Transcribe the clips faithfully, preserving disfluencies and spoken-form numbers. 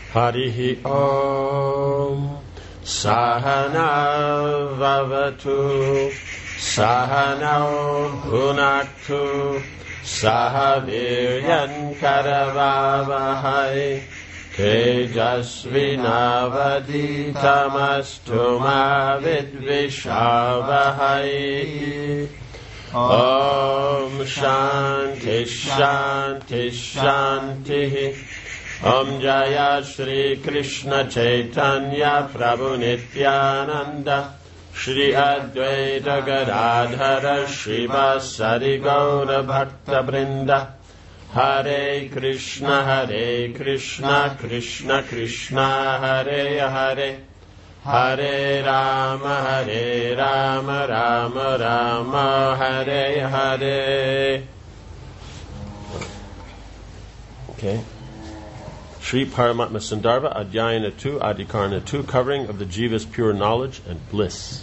Harihi Om. Sahana Vavatu. Sahana Bhunaktu. Sahaviryan Karavavahai. Tejasvinavaditamastu ma vidvishavahai. Om Shanti Shanti Shanti. Om Jaya Shri Krishna Chaitanya Prabhu Nityananda Shri Advaita Gadadhara Shrivasari Gaura Bhakta Brinda. Hare Krishna Hare Krishna Krishna Krishna Hare Hare. Hare Rama Hare Rama Rama Rama Hare Hare. Okay. Sri Paramatma Sandarbha, Adhyayana two, Adhikarana two, covering of the Jiva's pure knowledge and bliss.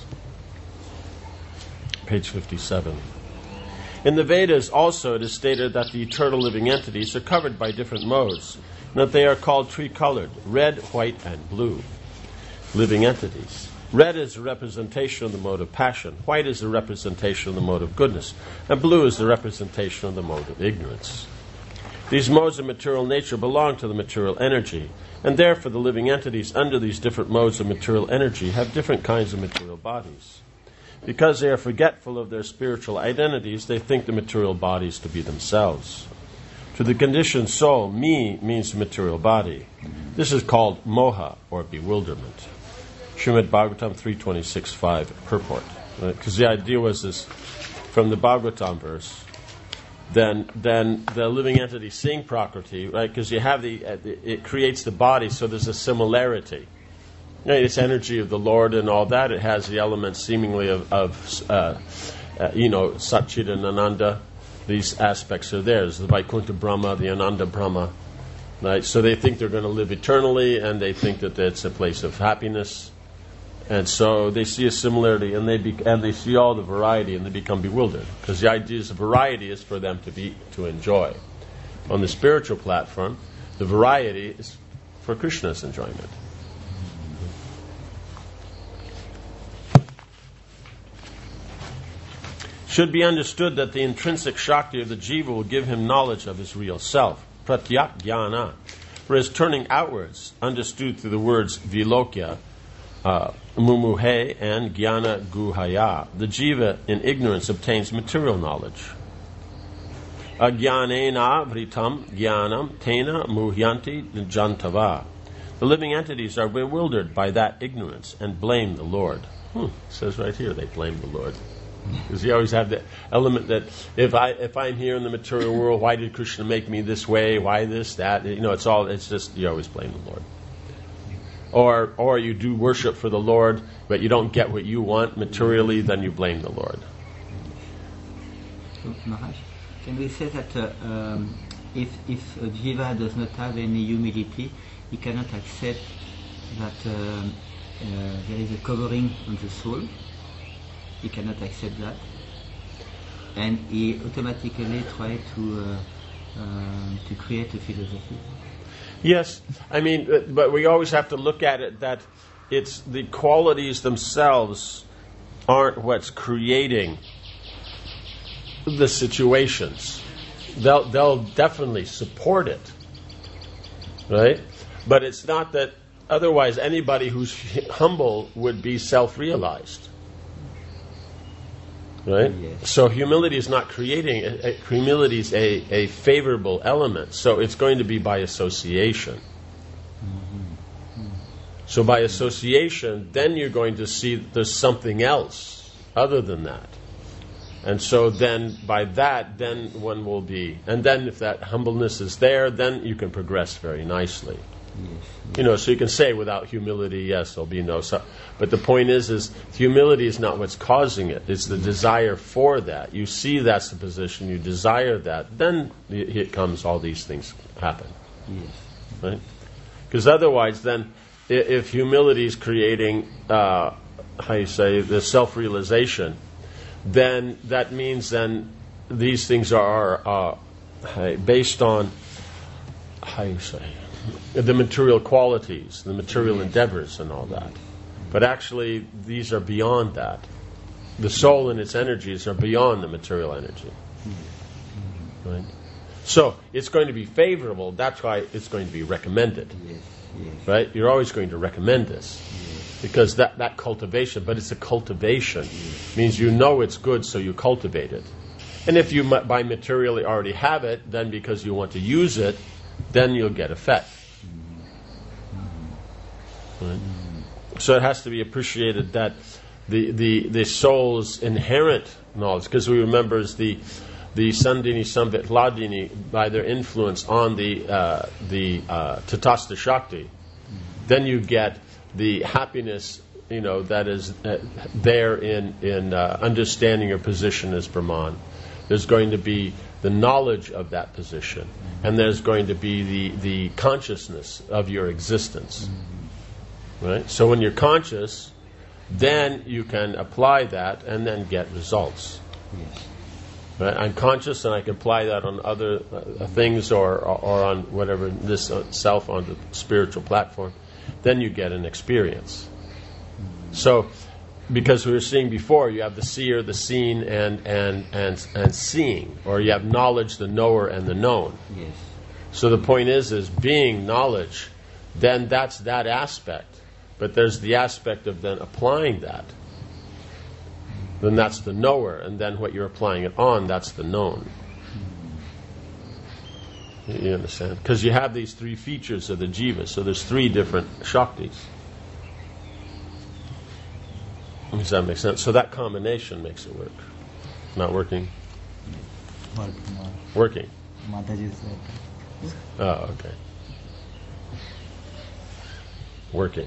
Page fifty-seven. In the Vedas also it is stated that the eternal living entities are covered by different modes, and that they are called three-colored, red, white, and blue. Living entities. Red is a representation of the mode of passion, white is a representation of the mode of goodness, and blue is the representation of the mode of ignorance. These modes of material nature belong to the material energy, and therefore the living entities under these different modes of material energy have different kinds of material bodies. Because they are forgetful of their spiritual identities, they think the material bodies to be themselves. To the conditioned soul, me means the material body. This is called moha, or bewilderment. Srimad Bhagavatam three twenty-six five, purport. Because right? The idea was this, from the Bhagavatam verse, then then the living entity seeing Prakriti, right? Because you have the, uh, the, it creates the body, so there's a similarity. You know, it's energy of the Lord and all that. It has the elements seemingly of, of uh, uh, you know, Satchit and Ananda. These aspects are there. There's the Vaikuntha Brahma, the Ananda Brahma. Right? So they think they're going to live eternally, and they think that it's a place of happiness. And so they see a similarity, and they be, and they see all the variety, and they become bewildered. Because the idea is the variety is for them to be to enjoy. On the spiritual platform, the variety is for Krishna's enjoyment. Should be understood that the intrinsic Shakti of the Jiva will give him knowledge of his real self, pratyak jnana. For his turning outwards, understood through the words vilokya, uh, mumuhe, and jnana guhaya, the Jiva in ignorance obtains material knowledge. Ajnanena vritam jnanam tena muhyanti jantava. The living entities are bewildered by that ignorance and blame the Lord. Hmm, it says right here they blame the Lord. Because you always have the element that if I if I'm here in the material world, why did Krishna make me this way? Why this, that? You know, it's all. It's just you always blame the Lord. Or or you do worship for the Lord, but you don't get what you want materially, then you blame the Lord. So, Maharaj, can we say that uh, um, if if a jiva does not have any humility, he cannot accept that um, uh, there is a covering on the soul? He cannot accept that, and he automatically tries to uh, uh, to create a philosophy. Yes, I mean, but we always have to look at it that it's the qualities themselves aren't what's creating the situations. They'll they'll definitely support it, right? But it's not that. Otherwise, anybody who's humble would be self-realized. Right? Yes. So humility is not creating, a, a, humility is a, a favorable element. So it's going to be by association. Mm-hmm. Mm-hmm. So by association, then you're going to see there's something else other than that. And so then by that, then one will be, and then if that humbleness is there, then you can progress very nicely. Yes, yes. You know, so you can say without humility, yes, there'll be no. So, but the point is, is humility is not what's causing it. It's the desire for that. You see that's the position. You desire that. Then it comes. All these things happen. Yes. Right? Because otherwise, then, if humility is creating, uh, how you say, the self-realization, then that means then these things are uh, based on, how you say. the material qualities, the material endeavors and all that. But actually, these are beyond that. The soul and its energies are beyond the material energy. Right? So, it's going to be favorable. That's why it's going to be recommended. Yes, yes. Right? You're always going to recommend this. Yes. Because that, that cultivation, but it's a cultivation. Yes. Means you know it's good, so you cultivate it. And if you m- by materially already have it, then because you want to use it, then you'll get effect. Right? So it has to be appreciated that the, the, the soul's inherent knowledge, because we remember is the the Sandini Samvit Hladini, by their influence on the uh, the uh, Tatastha Shakti, then you get the happiness, you know, that is uh, there in in uh, understanding your position as Brahman. There's going to be the knowledge of that position, and there's going to be the the consciousness of your existence. Right? So when you're conscious, then you can apply that and then get results. Yes. Right? I'm conscious and I can apply that on other uh, things or, or, or on whatever, this uh, self on the spiritual platform. Then you get an experience. So, because we were seeing before, you have the seer, the seen, and, and, and, and seeing. Or you have knowledge, the knower, and the known. Yes. So the point is, is being knowledge, then that's that aspect. But there's the aspect of then applying that. Then that's the knower, and then what you're applying it on, that's the known. You understand? Because you have these three features of the jiva, so there's three different shaktis. Does that make sense? So that combination makes it work. Not working? Working. Working. Mataji said. Oh, okay. Working.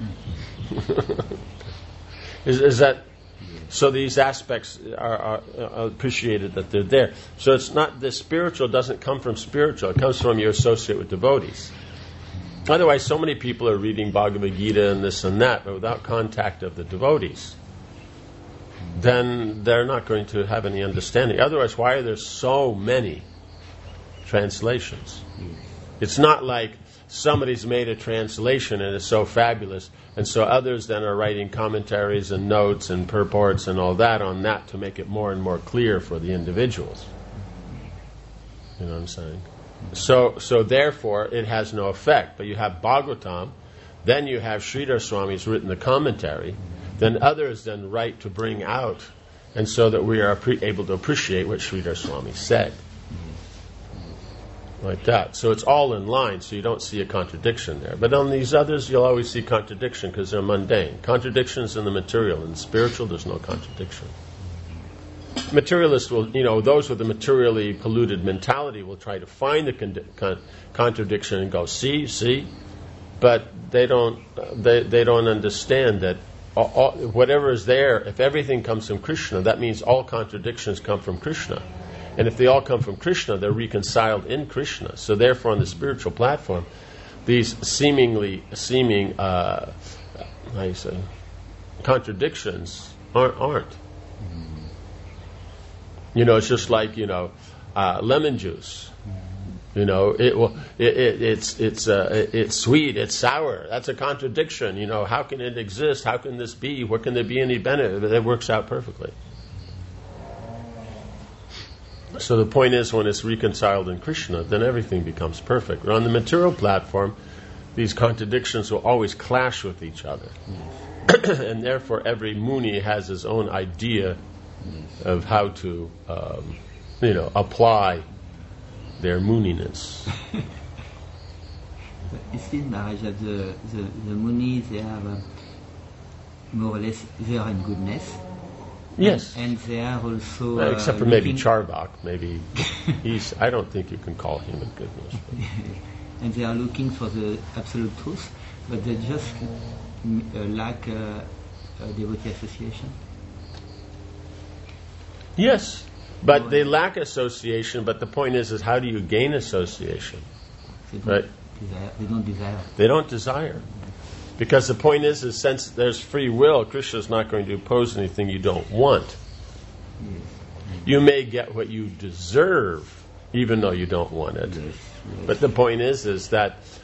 is, is that so? These aspects are, are, are appreciated that they're there. So it's not the spiritual doesn't come from spiritual. It comes from your associate with devotees. Otherwise, so many people are reading Bhagavad Gita and this and that, but without contact of the devotees, then they're not going to have any understanding. Otherwise, why are there so many translations? It's not like somebody's made a translation and it's so fabulous, and so others then are writing commentaries and notes and purports and all that on that to make it more and more clear for the individuals. You know what I'm saying? So, so therefore, it has no effect. But you have Bhagavatam, then you have Sridhar Swami's written the commentary, then others then write to bring out, and so that we are pre- able to appreciate what Sridhar Swami said. Like that. So it's all in line, so you don't see a contradiction there. But on these others, you'll always see contradiction because they're mundane. Contradictions in the material. In the spiritual, there's no contradiction. Materialists will, you know, those with a materially polluted mentality will try to find the con- con- contradiction and go, see, see, but they don't, they, they don't understand that all, all, whatever is there, if everything comes from Krishna, that means all contradictions come from Krishna. And if they all come from Krishna, they're reconciled in Krishna. So therefore, on the spiritual platform, these seemingly seeming, uh, how do you say, contradictions aren't. aren't. Mm-hmm. You know, it's just like, you know, uh, lemon juice. Mm-hmm. You know, it, well, it, it it's it's uh, it's sweet, it's sour. That's a contradiction. You know, how can it exist? How can this be? What can there be any benefit? It works out perfectly. So the point is, when it's reconciled in Krishna, then everything becomes perfect. But on the material platform, these contradictions will always clash with each other. Yes. And therefore, every Muni has his own idea yes. of how to, um, you know, apply their Muniness. It seems, Maharaj, that the, the, the Munis, they are uh, more or less, they are in goodness. Yes. And, and they are also... Uh, except for uh, maybe Charbak. Maybe he's... I don't think you can call him a goodness. And they are looking for the absolute truth, but they just uh, lack uh, a devotee association. Yes. But they lack association, but the point is, is how do you gain association? They don't right? Desire, they don't desire. They don't desire. Because the point is, is since there's free will, Krishna is not going to impose anything you don't want. Yes. You may get what you deserve, even though you don't want it. Yes. Yes. But the point is, is that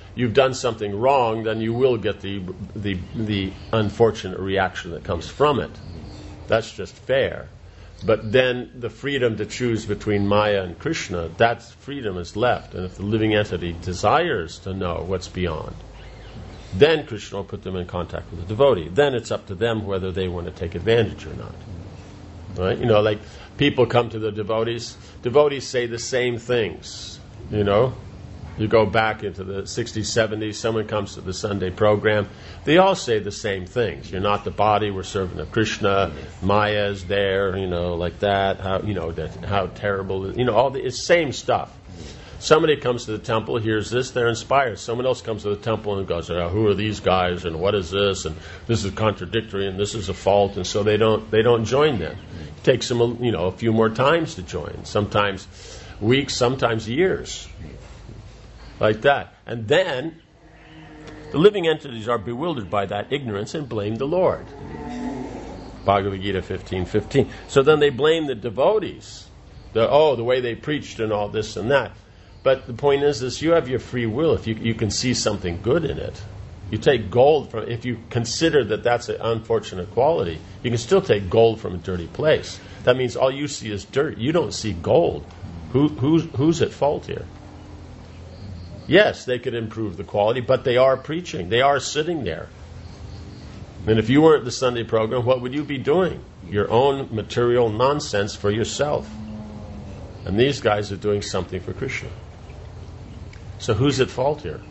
you've done something wrong, then you will get the the the unfortunate reaction that comes from it. That's just fair. But then the freedom to choose between Maya and Krishna, that freedom is left. And if the living entity desires to know what's beyond, then Krishna will put them in contact with the devotee. Then it's up to them whether they want to take advantage or not. Right? You know, like people come to the devotees. Devotees say the same things. You know, you go back into the sixties, seventies, someone comes to the Sunday program. They all say the same things. You're not the body, we're servant of Krishna. Maya is there, you know, like that. How, you know, that, how terrible, you know, all the it's same stuff. Somebody comes to the temple, hears this, they're inspired. Someone else comes to the temple and goes, oh, who are these guys, and what is this, and this is contradictory, and this is a fault, and so they don't they don't join them. It takes them, a, you know, a few more times to join. Sometimes weeks, sometimes years, like that. And then the living entities are bewildered by that ignorance and blame the Lord. Bhagavad Gita fifteen fifteen. So then they blame the devotees. The, oh, the way they preached and all this and that. But the point is, is you have your free will. If you you can see something good in it, you take gold from. If you consider that that's an unfortunate quality, you can still take gold from a dirty place. That means all you see is dirt. You don't see gold. Who who's who's at fault here? Yes, they could improve the quality, but they are preaching. They are sitting there. And if you weren't the Sunday program, what would you be doing? Your own material nonsense for yourself. And these guys are doing something for Krishna. So who's at fault here?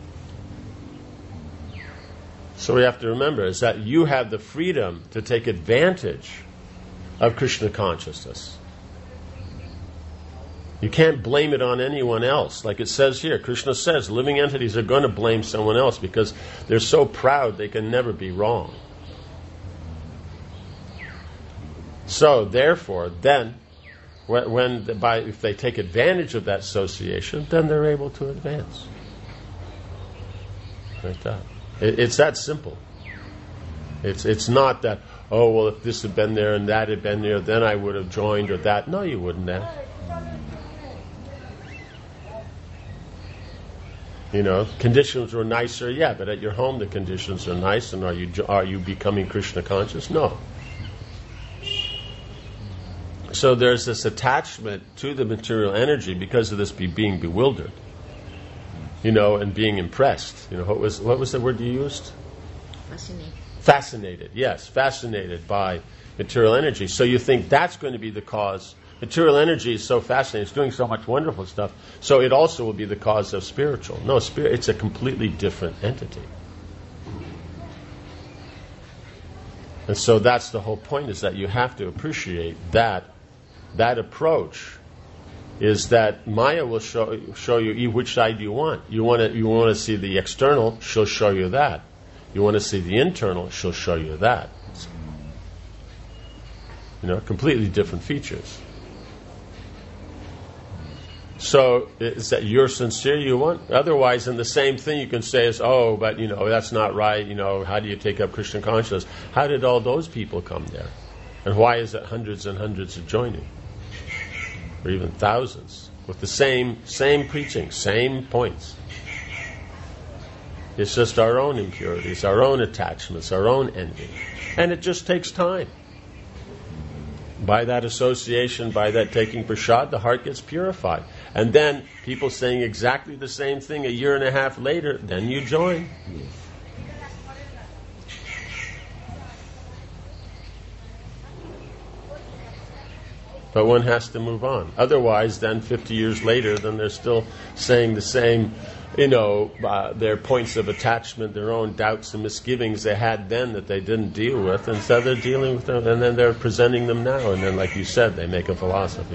So we have to remember is that you have the freedom to take advantage of Krishna consciousness. You can't blame it on anyone else. Like it says here, Krishna says living entities are going to blame someone else because they're so proud they can never be wrong. So therefore, then, when, when the, by, if they take advantage of that association, then they're able to advance. Like that. It, it's that simple. It's it's not that, oh, well, if this had been there and that had been there, then I would have joined or that. No, you wouldn't have. You know, conditions were nicer, yeah, but at your home the conditions are nice, and are you are you becoming Krishna conscious? No. So there's this attachment to the material energy because of this be being bewildered, you know, and being impressed. You know, what was what was the word you used? Fascinated. Fascinated, yes, fascinated by material energy. So you think that's going to be the cause. Material energy is so fascinating, it's doing so much wonderful stuff, so it also will be the cause of spiritual. No, spirit, it's a completely different entity. And so that's the whole point, is that you have to appreciate that that approach is that Maya will show show you which side you want. You want to you want to see the external, she'll show you that. You want to see the internal, she'll show you that. You know, completely different features. So is that you're sincere you want? Otherwise, in the same thing you can say is, oh, but, you know, that's not right. You know, how do you take up Krishna consciousness? How did all those people come there? And why is it hundreds and hundreds are joining? Or even thousands with the same same preaching, same points. It's just our own impurities, our own attachments, our own envy. And it just takes time. By that association, by that taking prasad, the heart gets purified. And then people saying exactly the same thing a year and a half later, then you join. But one has to move on. Otherwise, then fifty years later, then they're still saying the same, you know, uh, their points of attachment, their own doubts and misgivings they had then that they didn't deal with. And so they're dealing with them, and then they're presenting them now. And then, like you said, they make a philosophy.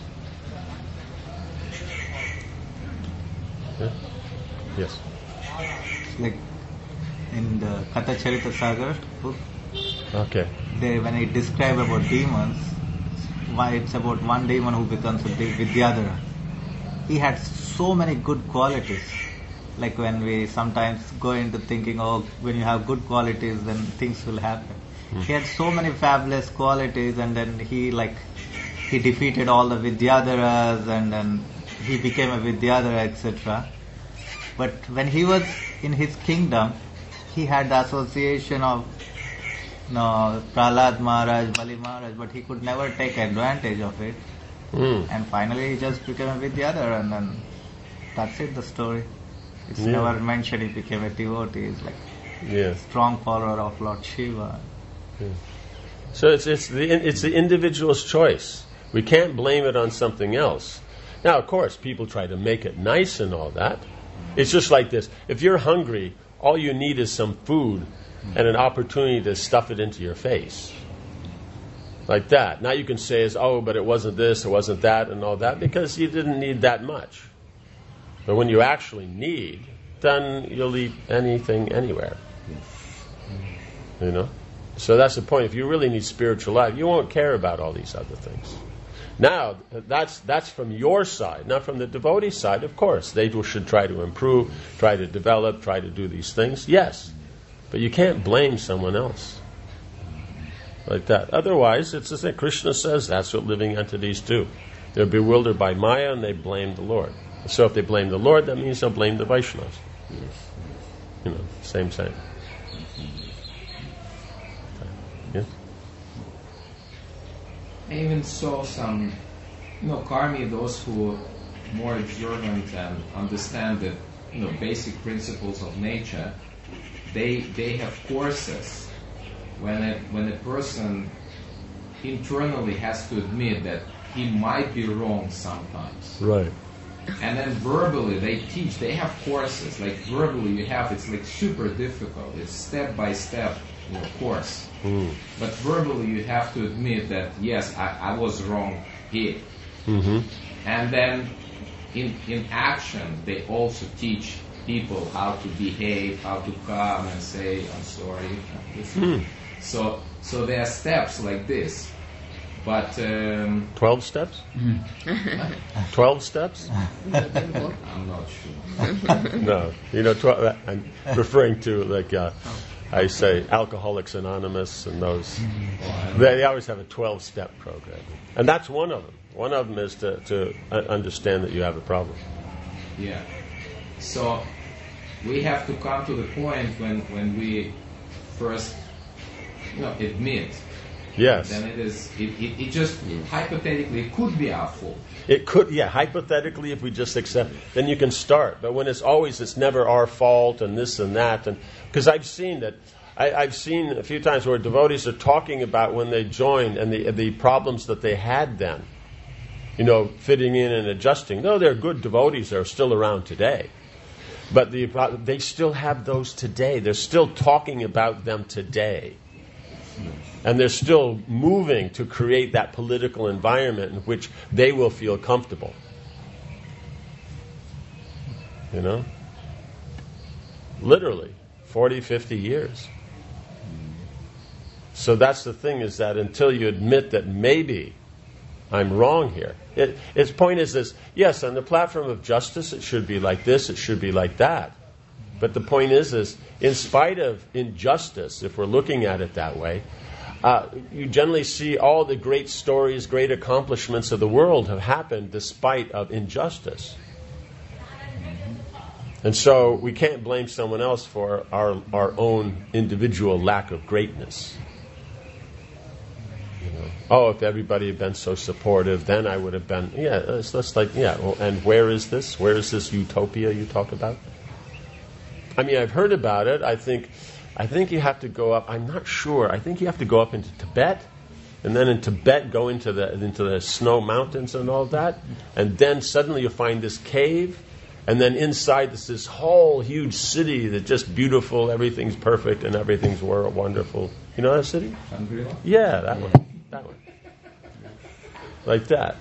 Yeah? Yes. Like in the Katha Charita Sagar book, Okay. they when it describes about demons, why it's about one demon who becomes a big Vidyadhara. He had so many good qualities. Like when we sometimes go into thinking, oh, when you have good qualities, then things will happen. Mm. He had so many fabulous qualities, and then he like he defeated all the Vidyadharas, and then he became a Vidyadhara, et cetera. But when he was in his kingdom, he had the association of no, Prahlad Maharaj, Bali Maharaj, but he could never take advantage of it. Mm. And finally he just became a Vidyadhara, and then that's it, the story. It's Yeah. never mentioned he became a devotee. He's like Yes. strong follower of Lord Shiva. So it's it's the it's the individual's choice. We can't blame it on something else. Now, of course, people try to make it nice and all that. It's just like this. If you're hungry, all you need is some food and an opportunity to stuff it into your face. Like that. Now you can say, is, oh, but it wasn't this, it wasn't that, and all that, because you didn't need that much. But when you actually need, then you'll eat anything, anywhere. You know? So that's the point. If you really need spiritual life, you won't care about all these other things. Now, that's that's from your side. Now, from the devotee side, of course, they should try to improve, try to develop, try to do these things. Yes. But you can't blame someone else like that. Otherwise, it's the thing. Krishna says that's what living entities do. They're bewildered by Maya and they blame the Lord. So if they blame the Lord, that means they'll blame the Vaishnavas. You know, same, same. Yes? I even saw some, you know, karmi, those who are more observant and understand the, you know, basic principles of nature. They they have courses when a, when a person internally has to admit that he might be wrong sometimes. Right. And then verbally they teach, they have courses, like verbally you have, it's like super difficult, it's step by step, you know, course. Mm. But verbally you have to admit that, yes, I, I was wrong here. Mm-hmm. And then in, in action they also teach people how to behave, how to come and say, I'm sorry. Mm. So, so there are steps like this. But um, Twelve steps? Twelve steps? I'm not sure. No. You know, tw- I'm referring to, like, uh, I say, Alcoholics Anonymous and those. They, they always have a twelve-step program. And that's one of them. One of them is to, to uh, understand that you have a problem. Yeah. So we have to come to the point when, when we first, you know, admit. Yes. Then it is. It, it, it just hypothetically it could be our fault. It could, yeah, hypothetically, if we just accept, then you can start. But when it's always, it's never our fault and this and that. And because I've seen that, I, I've seen a few times where devotees are talking about when they joined and the the problems that they had then. You know, fitting in and adjusting. No, they're good devotees. They're still around today. But the, they still have those today. They're still talking about them today. And they're still moving to create that political environment in which they will feel comfortable. You know? Literally, forty, fifty years. So that's the thing, is that until you admit that maybe I'm wrong here. It, its point is this, yes, on the platform of justice it should be like this, it should be like that. But the point is, is in spite of injustice, if we're looking at it that way, uh, you generally see all the great stories, great accomplishments of the world have happened despite of injustice. And so we can't blame someone else for our our own individual lack of greatness. You know, oh, if everybody had been so supportive, then I would have been. Yeah, it's just like yeah. Well, and where is this? Where is this utopia you talk about? I mean, I've heard about it. I think, I think you have to go up. I'm not sure. I think you have to go up into Tibet, and then in Tibet go into the into the snow mountains and all that, and then suddenly you find this cave, and then inside there's this whole huge city that's just beautiful. Everything's perfect and everything's wonderful. You know that city? Shangri-La? Yeah, that one. That one. Like that.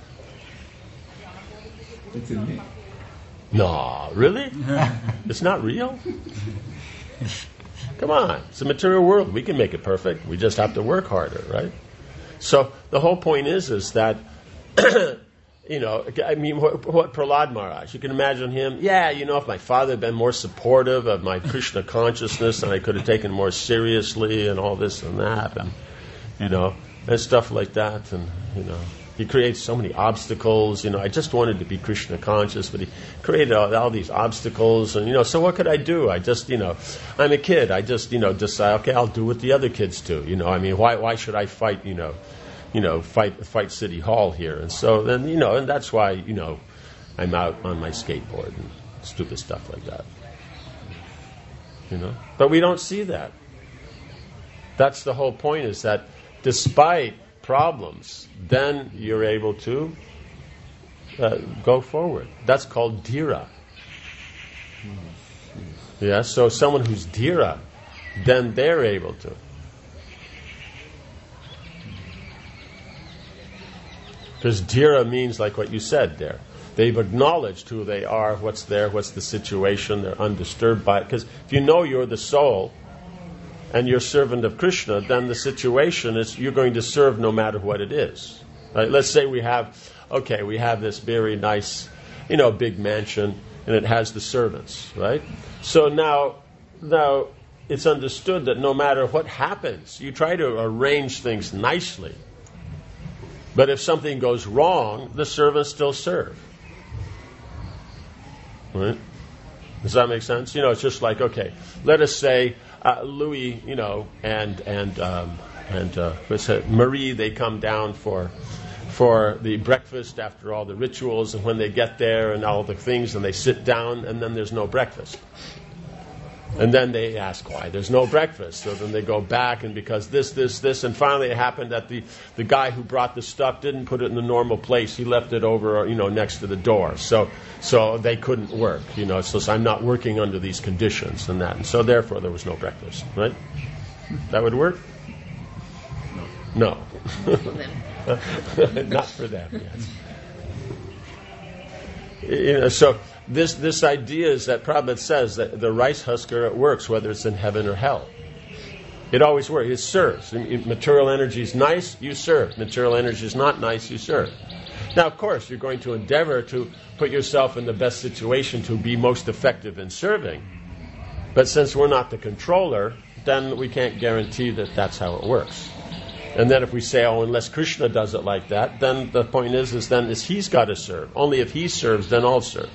It's in me. No, really? It's not real? Come on. It's a material world. We can make it perfect. We just have to work harder, right? So the whole point is, is that, you know, I mean, what, what Prahlad Maharaj, you can imagine him, yeah, you know, if my father had been more supportive of my Krishna consciousness, then I could have taken it more seriously and all this and that, and, you know, and stuff like that, and, you know. He creates so many obstacles. You know, I just wanted to be Krishna conscious, but he created all, all these obstacles. And, you know, so what could I do? I just, you know, I'm a kid. I just, you know, decide, okay, I'll do what the other kids do. You know, I mean, why why should I fight, you know, you know, fight fight City Hall here? And so then, you know, and that's why, you know, I'm out on my skateboard and stupid stuff like that. You know, but we don't see that. That's the whole point, is that despite problems, then you're able to uh, go forward. That's called dhira. Yeah, so someone who's dhira, then they're able to. Because dhira means like what you said there. They've acknowledged who they are, what's there, what's the situation, they're undisturbed by it. Because if you know you're the soul, and you're servant of Krishna, then the situation is you're going to serve no matter what it is. Right? Let's say we have, okay, we have this very nice, you know, big mansion, and it has the servants, right? So now, now it's understood that no matter what happens, you try to arrange things nicely. But if something goes wrong, the servants still serve. Right? Does that make sense? You know, it's just like, okay, let us say, Uh, Louis, you know, and and um, and uh, what's it, Marie, they come down for for the breakfast after all the rituals, and when they get there and all the things, and they sit down, and then there's no breakfast. And then they ask why there's no breakfast. So then they go back, and because this, this, this, and finally it happened that the, the guy who brought the stuff didn't put it in the normal place. He left it over, you know, next to the door. So so they couldn't work, you know. So, so I'm not working under these conditions and that. And so therefore there was no breakfast, right? That would work? No. No. Not for them, yes. You know, so this this idea is that Prabhupada says that the rice husker, it works whether it's in heaven or hell. It always works. It serves. Material energy is nice, you serve. Material energy is not nice, you serve. Now, of course, you're going to endeavor to put yourself in the best situation to be most effective in serving. But since we're not the controller, then we can't guarantee that that's how it works. And then if we say, oh, unless Krishna does it like that, then the point is, is then is he's got to serve. Only if he serves, then I'll serve.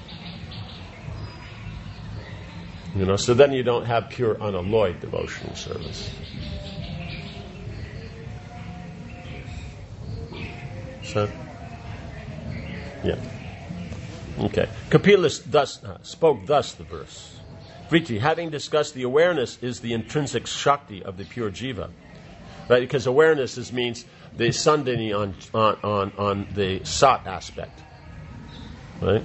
You know, so then you don't have pure unalloyed devotional service. So, yeah. Okay. Kapila thus, uh, spoke thus the verse. Vriti, having discussed the awareness is the intrinsic shakti of the pure jiva. Right? Because awareness is, means the sandhini on, on, on, on the sat aspect. Right?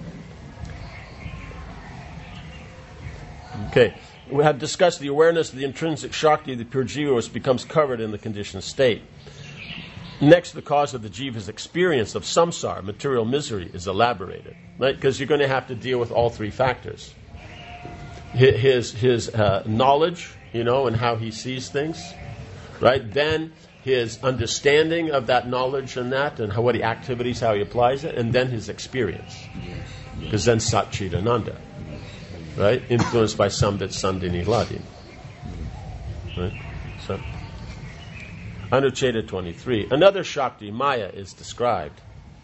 Okay. We have discussed the awareness of the intrinsic shakti of the pure jiva, which becomes covered in the conditioned state. Next, the cause of the jiva's experience of samsara, material misery, is elaborated. Right? Because you're going to have to deal with all three factors. His, his uh, knowledge, you know, and how he sees things. Right? Then his understanding of that knowledge and that, and how, what he activities, how he applies it, and then his experience. Because then Satchidananda, right? Influenced by Sambit Sandhini Hladin. Right? So, Anucheta twenty-three. Another Shakti, Maya, is described.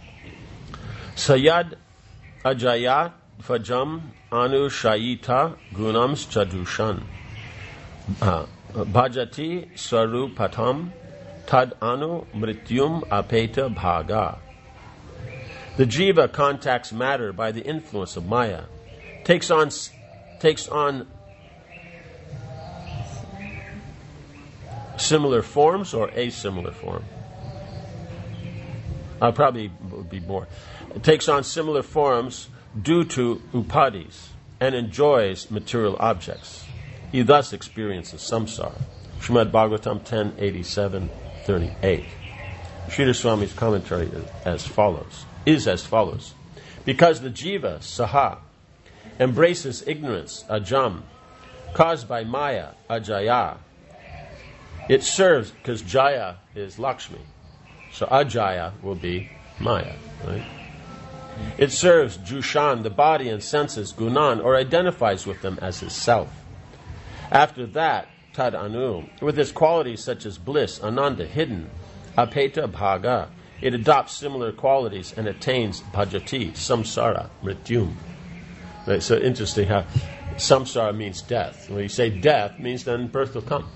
Sayad Ajayat Vajam Anu Shayita Gunams Chadushan. Uh, Bhajati Swarupatam Tad Anu Mrityum Apeta Bhaga. The jiva contacts matter by the influence of Maya, takes on takes on similar forms or asimilar form. I'll probably be more. It takes on similar forms due to upadis and enjoys material objects. He thus experiences samsara. Srimad Bhagavatam ten eighty-seven thirty-eight. Sridhar Swami's commentary is as follows. Is as follows. Because the jiva, saha, embraces ignorance, ajam, caused by maya, ajaya, it serves, because jaya is Lakshmi, so ajaya will be maya, right? It serves jushan, the body and senses, gunan, or identifies with them as his self. After that, tad anu, with his qualities such as bliss, ananda, hidden, apeta bhaga, it adopts similar qualities and attains bhajati, samsara, mrityum. Right, so interesting how samsara means death. When you say death, means then birth will come.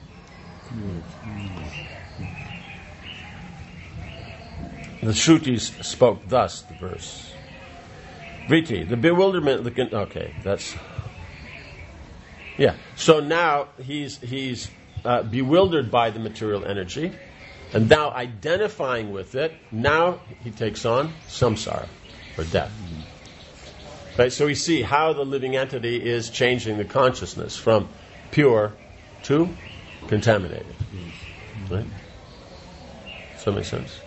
The Shrutis spoke thus, the verse. Vritti, the bewilderment of the... Con- okay, that's... Yeah, so now he's, he's uh, bewildered by the material energy, and now identifying with it, now he takes on samsara, or death. Right, so we see how the living entity is changing the consciousness from pure to contaminated. Right? Does that make sense?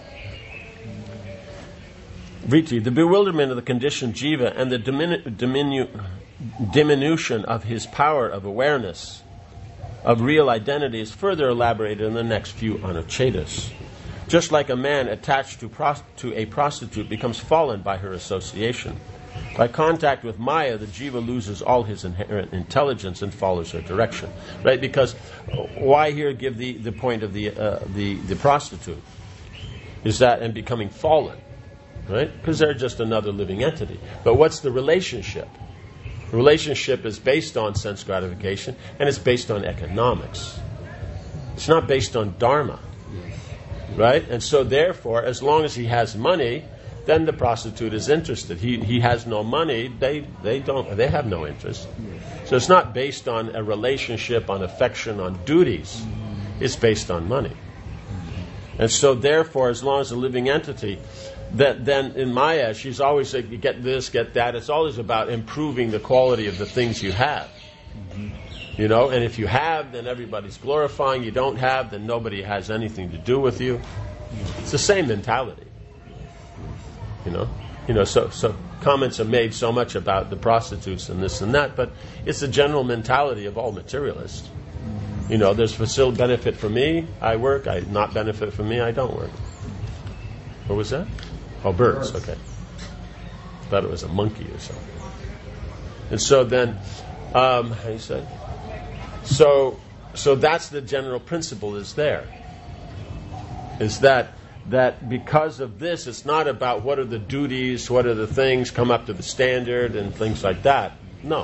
Vritti, the bewilderment of the conditioned jiva and the diminu- diminu- diminution of his power of awareness of real identity is further elaborated in the next few anuchetas. Just like a man attached to, pros- to a prostitute becomes fallen by her association, by contact with Maya, the jiva loses all his inherent intelligence and follows her direction. Right? Because why here give the, the point of the, uh, the the prostitute? Is that and becoming fallen? Right? Because they're just another living entity. But what's the relationship? The relationship is based on sense gratification, and it's based on economics. It's not based on dharma. Right? And so therefore, as long as he has money, then the prostitute is interested. He he has no money, they they don't they have no interest. So it's not based on a relationship, on affection, on duties. It's based on money. And so therefore, as long as a living entity, that then in Maya, she's always like, you get this, get that. It's always about improving the quality of the things you have. You know, and if you have, then everybody's glorifying. You don't have, then nobody has anything to do with you. It's the same mentality. You know, you know. So, so comments are made so much about the prostitutes and this and that, but it's the general mentality of all materialists. You know, there's facil benefit for me, I work. I not benefit for me, I don't work. What was that? Oh, birds. Okay. Thought it was a monkey or something. And so then, um, how you say? So, so that's the general principle. Is there? Is that? That because of this, it's not about what are the duties, what are the things, come up to the standard and things like that. No.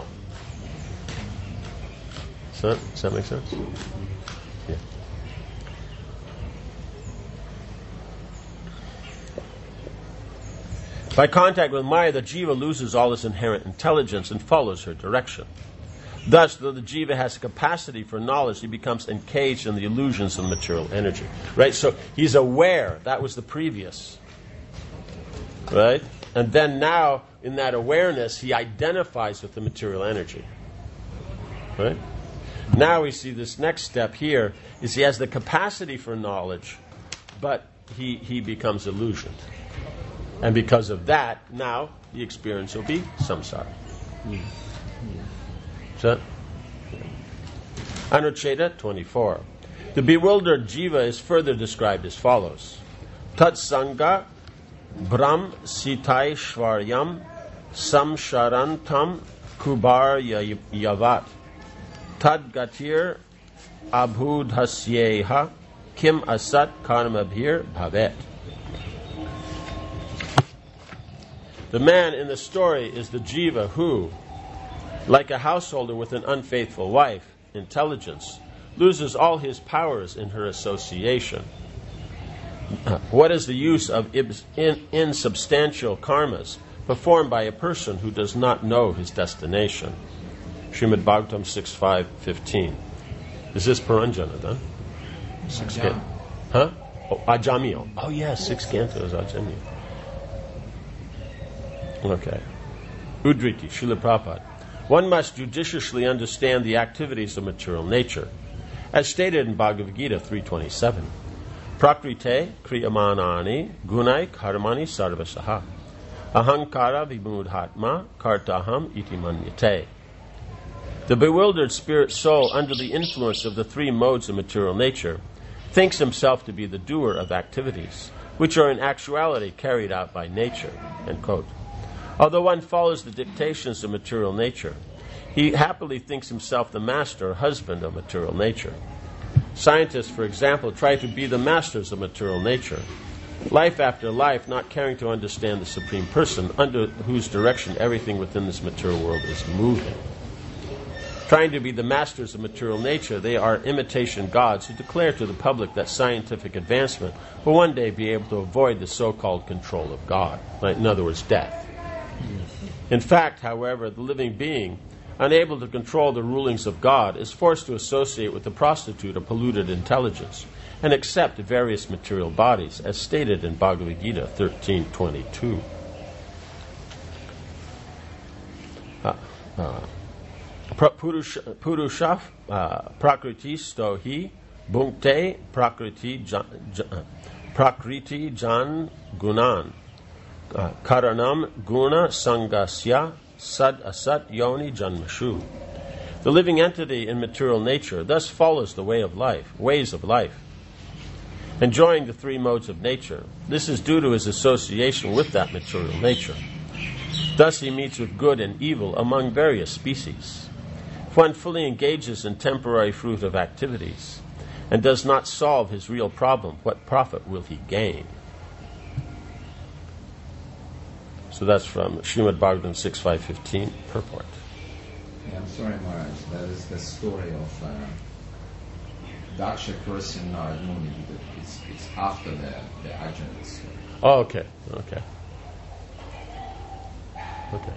Does that, does that make sense? Yeah. By contact with Maya, the jiva loses all its inherent intelligence and follows her direction. Thus, though the jiva has a capacity for knowledge, he becomes encaged in the illusions of material energy. Right? So he's aware. That was the previous. Right? And then now, in that awareness, he identifies with the material energy. Right? Now we see this next step here is he has the capacity for knowledge, but he, he becomes illusioned. And because of that, now the experience will be samsara. Mm. So, Anucheta twenty-four. The bewildered jiva is further described as follows. Tat sangha brahm sitaishvaryam samsharantam kubar yavat tad gatir abhudhasyeha kim asat karmabhir bhavet. The man in the story is the jiva who, like a householder with an unfaithful wife, intelligence, loses all his powers in her association. What is the use of in, insubstantial karmas performed by a person who does not know his destination? Srimad Bhagavatam six five fifteen. Is this Paranjana then? Six can- huh? Oh, Ajamil. Oh yes, six cantos Ajamil. Okay. Udriti, Srila Prabhupada. One must judiciously understand the activities of material nature, as stated in Bhagavad Gita three twenty-seven. Prakrite kriyamanani gunai karmani sarvasaha ahankara vimudhatma kartaham iti manyate. The bewildered spirit soul, under the influence of the three modes of material nature, thinks himself to be the doer of activities, which are in actuality carried out by nature. End quote. Although one follows the dictations of material nature, he happily thinks himself the master or husband of material nature. Scientists, for example, try to be the masters of material nature, Life after life, not caring to understand the Supreme Person, under whose direction everything within this material world is moving. Trying to be the masters of material nature, they are imitation gods who declare to the public that scientific advancement will one day be able to avoid the so-called control of God. Right? In other words, death. In fact, however, the living being, unable to control the rulings of God, is forced to associate with the prostitute of polluted intelligence and accept various material bodies, as stated in Bhagavad Gita thirteen twenty-two. Uh, uh, Purusha uh, prakritisto hi bhunkte prakriti jan, prakriti jan gunan uh, karanam guna sangasya sad asat yoni janmashu. The living entity in material nature thus follows the way of life, ways of life, enjoying the three modes of nature. This is due to his association with that material nature. Thus he meets with good and evil among various species. If one fully engages in temporary fruitive activities and does not solve his real problem, what profit will he gain? So that's from Srimad Bhagavatam six five fifteen, purport. Yeah, I'm sorry, Maharaj. That is the story of uh, Daksha cursing Narad Muni. It's, it's after the, the Ajahn story. Oh, okay, okay. Okay.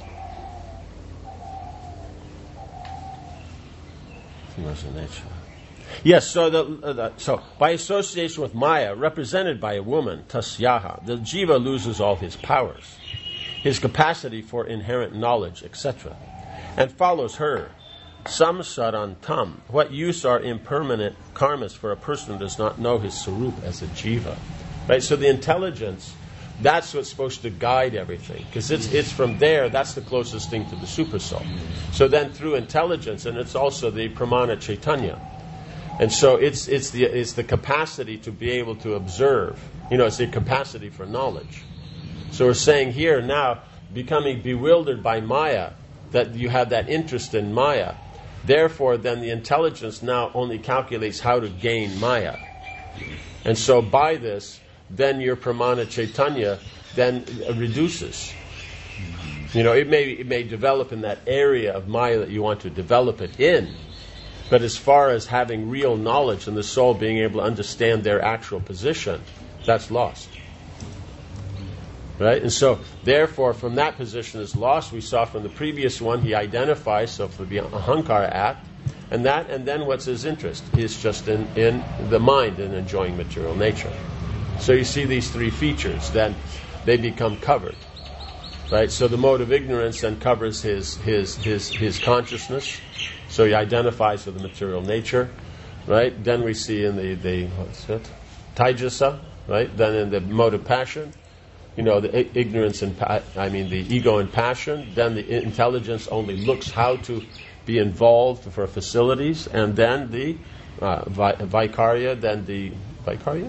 Yes, so the, uh, the, so by association with Maya, represented by a woman, Tasyaha, the jiva loses all his powers, his capacity for inherent knowledge, et cetera, and follows her. Samsarantam. What use are impermanent karmas for a person who does not know his sarup as a jiva? Right. So the intelligence, that's what's supposed to guide everything, because it's it's from there. That's the closest thing to the supersoul. So then, through intelligence, and it's also the pramana chaitanya, and so it's it's the it's the capacity to be able to observe. You know, it's the capacity for knowledge. So we're saying here now, becoming bewildered by Maya, that you have that interest in Maya. Therefore, then the intelligence now only calculates how to gain Maya, and so by this, then your pramana chaitanya then reduces. You know, it may it may develop in that area of Maya that you want to develop it in, but as far as having real knowledge and the soul being able to understand their actual position, that's lost. Right? And so, therefore, from that position is lost. We saw from the previous one, he identifies, so for the ahankara act, and that, and then what's his interest? Is just in, in the mind and enjoying material nature. So you see these three features, then they become covered. Right? So the mode of ignorance then covers his his his his consciousness. So he identifies with the material nature. Right? Then we see in the, the what's it? Taijasa, right? Then in the mode of passion, you know, the I- ignorance and pa- I mean the ego and passion. Then the intelligence only looks how to be involved for facilities, and then the uh, vi- Vaikarya, then the Vaikarya?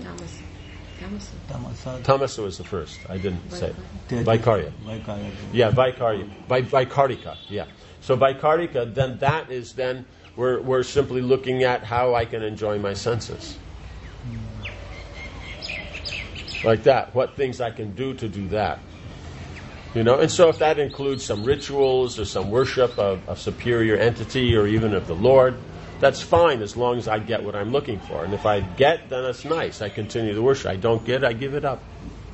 Tamasa. Tamasa was the first. I didn't say it. Vaikarya. Vaikarya. Yeah, Vaikarya. Vi- Vaikarika. Yeah. So Vaikarika, then that is then we're we're simply looking at how I can enjoy my senses. Like that. What things I can do to do that. You know, and so if that includes some rituals or some worship of a superior entity or even of the Lord, that's fine as long as I get what I'm looking for. And if I get, then it's nice. I continue the worship. I don't get, I give it up.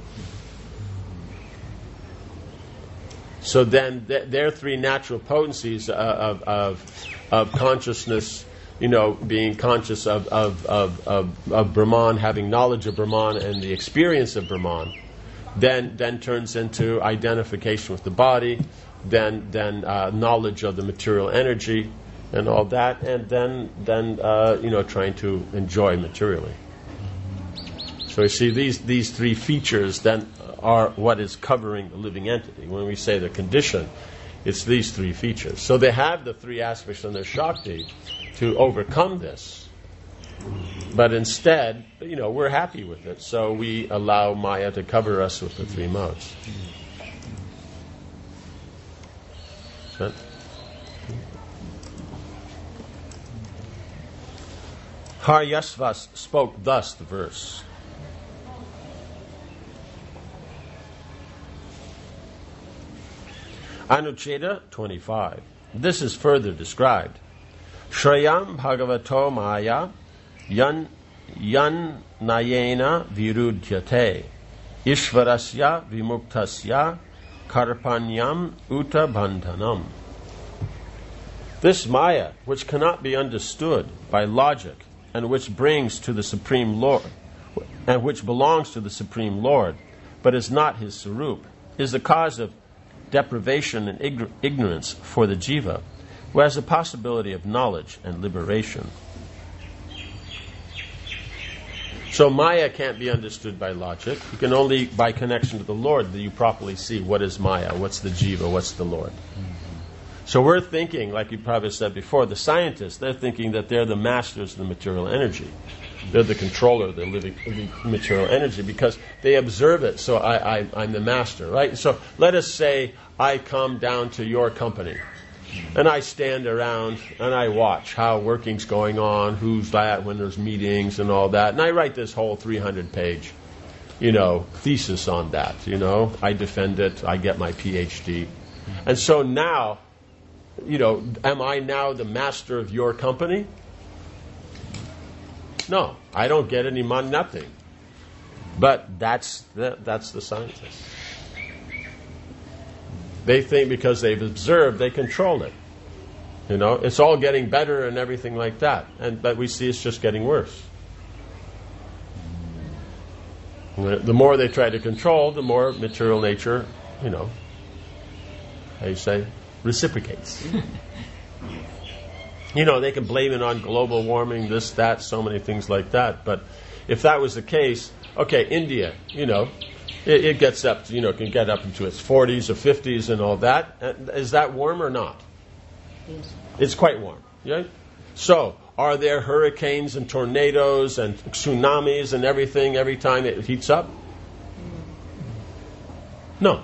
So then th- there are three natural potencies uh, of, of of consciousness, you know, being conscious of, of, of, of, of Brahman, having knowledge of Brahman and the experience of Brahman, then then turns into identification with the body, then then uh, knowledge of the material energy, and all that, and then then uh, you know trying to enjoy materially. So you see these these three features then are what is covering the living entity. When we say the condition, it's these three features. So they have the three aspects in their Shakti to overcome this, but instead, you know, we're happy with it. So we allow Maya to cover us with the three modes. So, Haryasvas spoke thus the verse. Anucheda twenty-five. This is further described. Shrayam Bhagavato Maya Yan Yan Nayena Virudhyate Ishvarasya Vimuktasya Karpanyam Uta Bandhanam. This Maya, which cannot be understood by logic, and which brings to the Supreme Lord, and which belongs to the Supreme Lord, but is not his Sarup, is the cause of deprivation and ign- ignorance for the jiva, who has the possibility of knowledge and liberation. So Maya can't be understood by logic. You can only, by connection to the Lord, that you properly see what is Maya, what's the jiva, what's the Lord. So we're thinking, like you probably said before, the scientists, they're thinking that they're the masters of the material energy. They're the controller of the living, living material energy because they observe it. So I, I, I'm the master, right? So let us say I come down to your company and I stand around and I watch how working's going on, who's that, when there's meetings and all that. And I write this whole three hundred page, you know, thesis on that, you know. I defend it. I get my P H D. And so now, you know, am I now the master of your company? No, I don't get any money, nothing. But that's the, that's the scientists. They think because they've observed, they control it. You know, it's all getting better and everything like that. And but we see it's just getting worse. The more they try to control, the more material nature, you know, how you say, reciprocates. You know, they can blame it on global warming, this, that, so many things like that. But if that was the case, okay, India, you know, it, it gets up, to, you know, can get up into its forties or fifties and all that. Is that warm or not? Yes. It's quite warm, right? So, are there hurricanes and tornadoes and tsunamis and everything every time it heats up? No.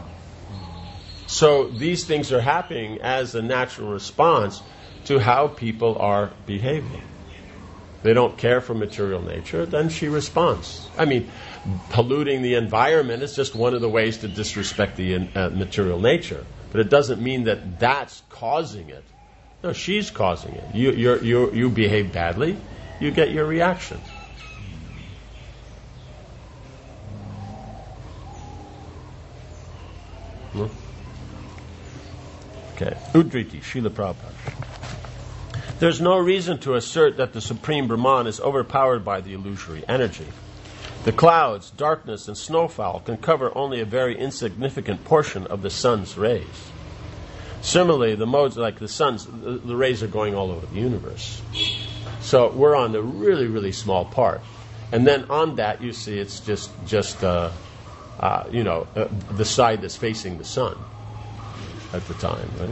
So these things are happening as a natural response to how people are behaving. They don't care for material nature, then she responds. I mean, polluting the environment is just one of the ways to disrespect the uh, material nature. But it doesn't mean that that's causing it. No, she's causing it. You, you're, you, you behave badly, you get your reaction. Hmm? Okay. Udriti, Srila Prabhupada. There's no reason to assert that the Supreme Brahman is overpowered by the illusory energy. The clouds, darkness, and snowfall can cover only a very insignificant portion of the sun's rays. Similarly, the modes like the sun's, the, the rays are going all over the universe. So we're on the really, really small part. And then on that, you see it's just, just uh, uh, you know, uh, the side that's facing the sun at the time, right?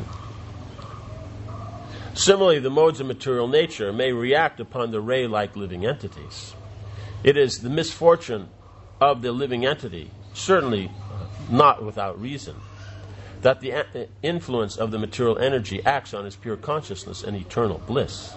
Similarly, the modes of material nature may react upon the ray-like living entities. It is the misfortune of the living entity, certainly not without reason, that the a- influence of the material energy acts on his pure consciousness and eternal bliss.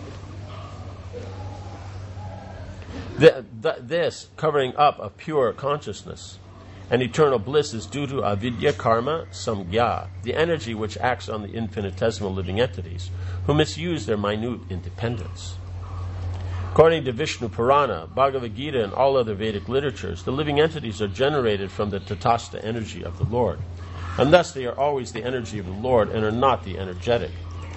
The, the, this covering up of pure consciousness and eternal bliss is due to avidya karma samgya, the energy which acts on the infinitesimal living entities, who misuse their minute independence. According to Vishnu Purana, Bhagavad Gita, and all other Vedic literatures, the living entities are generated from the Tatastha energy of the Lord, and thus they are always the energy of the Lord and are not the energetic.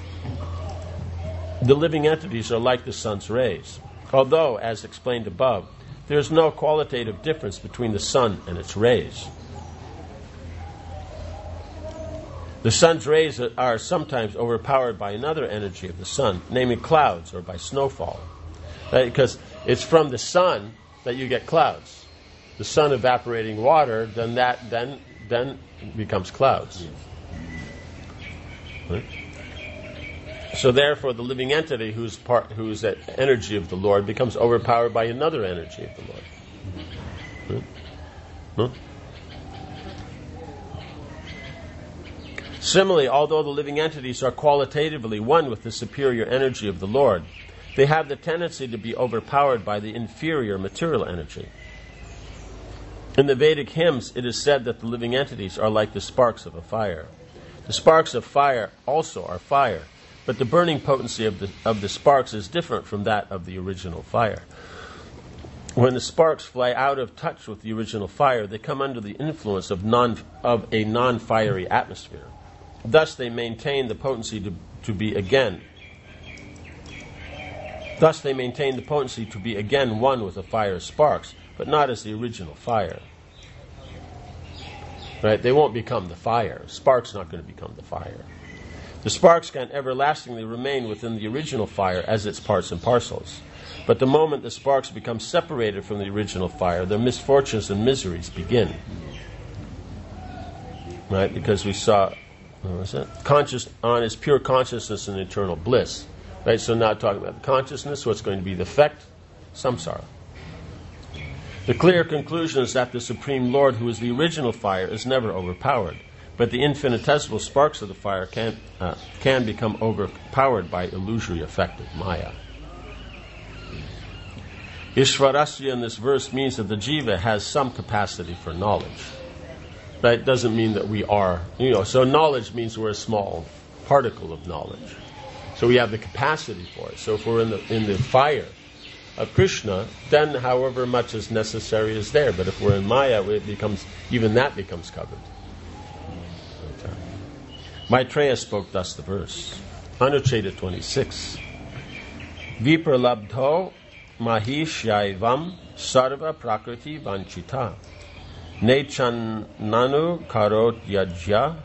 The living entities are like the sun's rays, although, as explained above, there is no qualitative difference between the sun and its rays. The sun's rays are sometimes overpowered by another energy of the sun, namely clouds or by snowfall. Because it's from the sun that you get clouds. The sun evaporating water, then that then then becomes clouds. Right? So therefore, the living entity, who's part, who's that energy of the Lord, becomes overpowered by another energy of the Lord. Hmm? Hmm? Similarly, although the living entities are qualitatively one with the superior energy of the Lord, they have the tendency to be overpowered by the inferior material energy. In the Vedic hymns, it is said that the living entities are like the sparks of a fire. The sparks of fire also are fire, but the burning potency of the, of the sparks is different from that of the original fire. When the sparks fly out of touch with the original fire, they come under the influence of, non, of a non-fiery atmosphere. Thus they maintain the potency to, to be again Thus they maintain the potency to be again one with the fire's sparks, but not as the original fire. Right? They won't become the fire. Spark's not going to become the fire. The sparks can everlastingly remain within the original fire as its parts and parcels. But the moment the sparks become separated from the original fire, their misfortunes and miseries begin. Right? Because we saw, what was it? Conscious on is pure consciousness and eternal bliss. Right? So now talking about consciousness, what's going to be the effect? Samsara. The clear conclusion is that the Supreme Lord, who is the original fire, is never overpowered, but the infinitesimal sparks of the fire can, uh, can become overpowered by illusory effect of Maya. Ishvarasya in this verse means that the jiva has some capacity for knowledge. That doesn't mean that we are, you know, so knowledge means we're a small particle of knowledge. So we have the capacity for it. So if we're in the in the fire of Krishna, then however much is necessary is there. But if we're in Maya, it becomes, even that becomes covered. Maitreya spoke thus the verse. Anucheta twenty-six. Vipralabdho mahishyavam sarva prakriti vanchita nechananu karot yajya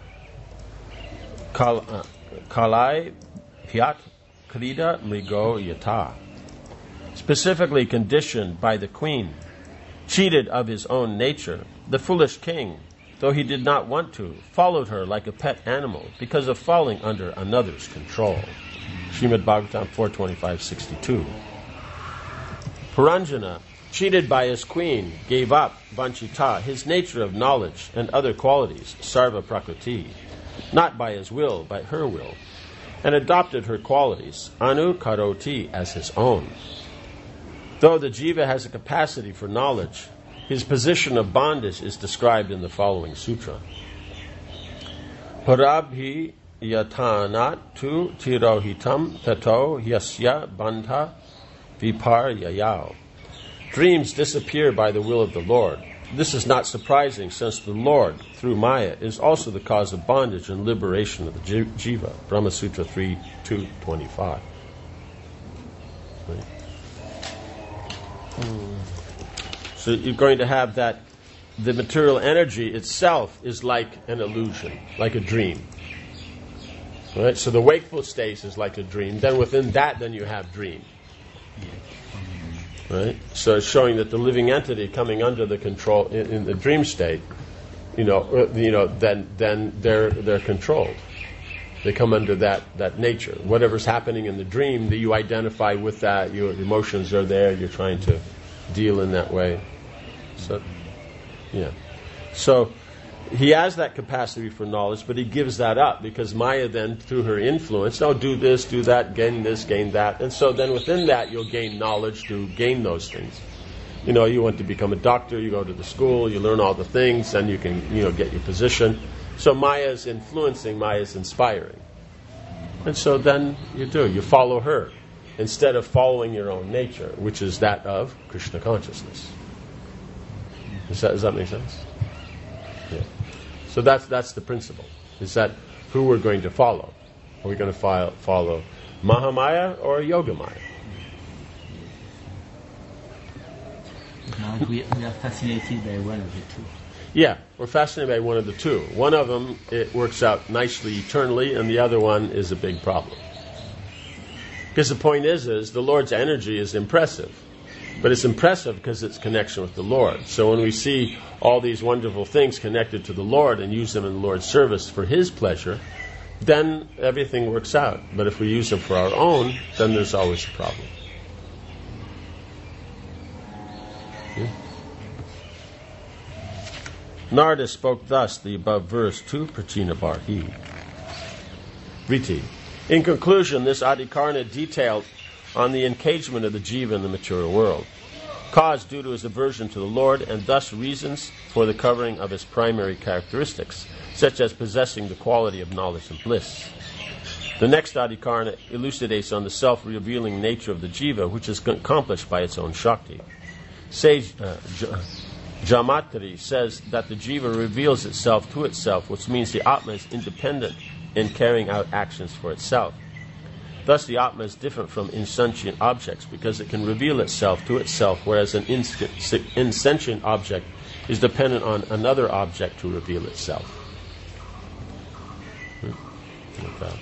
kalai pyat krida mrigo yata. Specifically conditioned by the queen, cheated of his own nature, the foolish king, though he did not want to, followed her like a pet animal because of falling under another's control. Srimad Bhagavatam four twenty-five sixty-two. Puranjana, cheated by his queen, gave up Vanchita, his nature of knowledge and other qualities, Sarva Prakriti, not by his will, by her will, and adopted her qualities, Anu Karoti, as his own. Though the jiva has a capacity for knowledge, his position of bondage is described in the following sutra. Parabhi yatanat tu tirohitam tato yasya bandha vipar yayao. Dreams disappear by the will of the Lord. This is not surprising, since the Lord, through Maya, is also the cause of bondage and liberation of the jiva. Brahma Sutra three two twenty-five. Right. So you're going to have that the material energy itself is like an illusion, like a dream. Right? So the wakeful state is like a dream. Then within that, then you have dream. Right? So it's showing that the living entity coming under the control in, in the dream state, you know, you know, then then they're they're controlled. They come under that, that nature. Whatever's happening in the dream, that you identify with that, your emotions are there, you're trying to deal in that way. So, yeah. So, he has that capacity for knowledge, but he gives that up because Maya then, through her influence, oh, do this, do that, gain this, gain that. And so then within that, you'll gain knowledge to gain those things. You know, you want to become a doctor, you go to the school, you learn all the things, then you can, you know, get your position. So Maya is influencing, Maya is inspiring. And so then you do, you follow her instead of following your own nature, which is that of Krishna consciousness. Does that, does that make sense? Yeah. So that's that's the principle, is that who we're going to follow. Are we going to file, follow Mahamaya or Yogamaya? Now we, we are fascinated by one of the two. Yeah, we're fascinated by one of the two. One of them, it works out nicely eternally, and the other one is a big problem. Because the point is, is the Lord's energy is impressive. But it's impressive because it's connection with the Lord. So when we see all these wonderful things connected to the Lord and use them in the Lord's service for His pleasure, then everything works out. But if we use them for our own, then there's always a problem. Yeah. Narada spoke thus the above verse to Prachina Barhi. Riti. In conclusion, this Adhikarana detailed on the engagement of the jiva in the material world. cause due to his aversion to the Lord, and thus reasons for the covering of his primary characteristics, such as possessing the quality of knowledge and bliss. The next Adhikarana elucidates on the self-revealing nature of the jiva, which is accomplished by its own Shakti. Sage uh, J- Jamatri says that the jiva reveals itself to itself, which means the Atma is independent in carrying out actions for itself. Thus, the Atma is different from insentient objects because it can reveal itself to itself, whereas an ins- insentient object is dependent on another object to reveal itself. Hmm? Like that.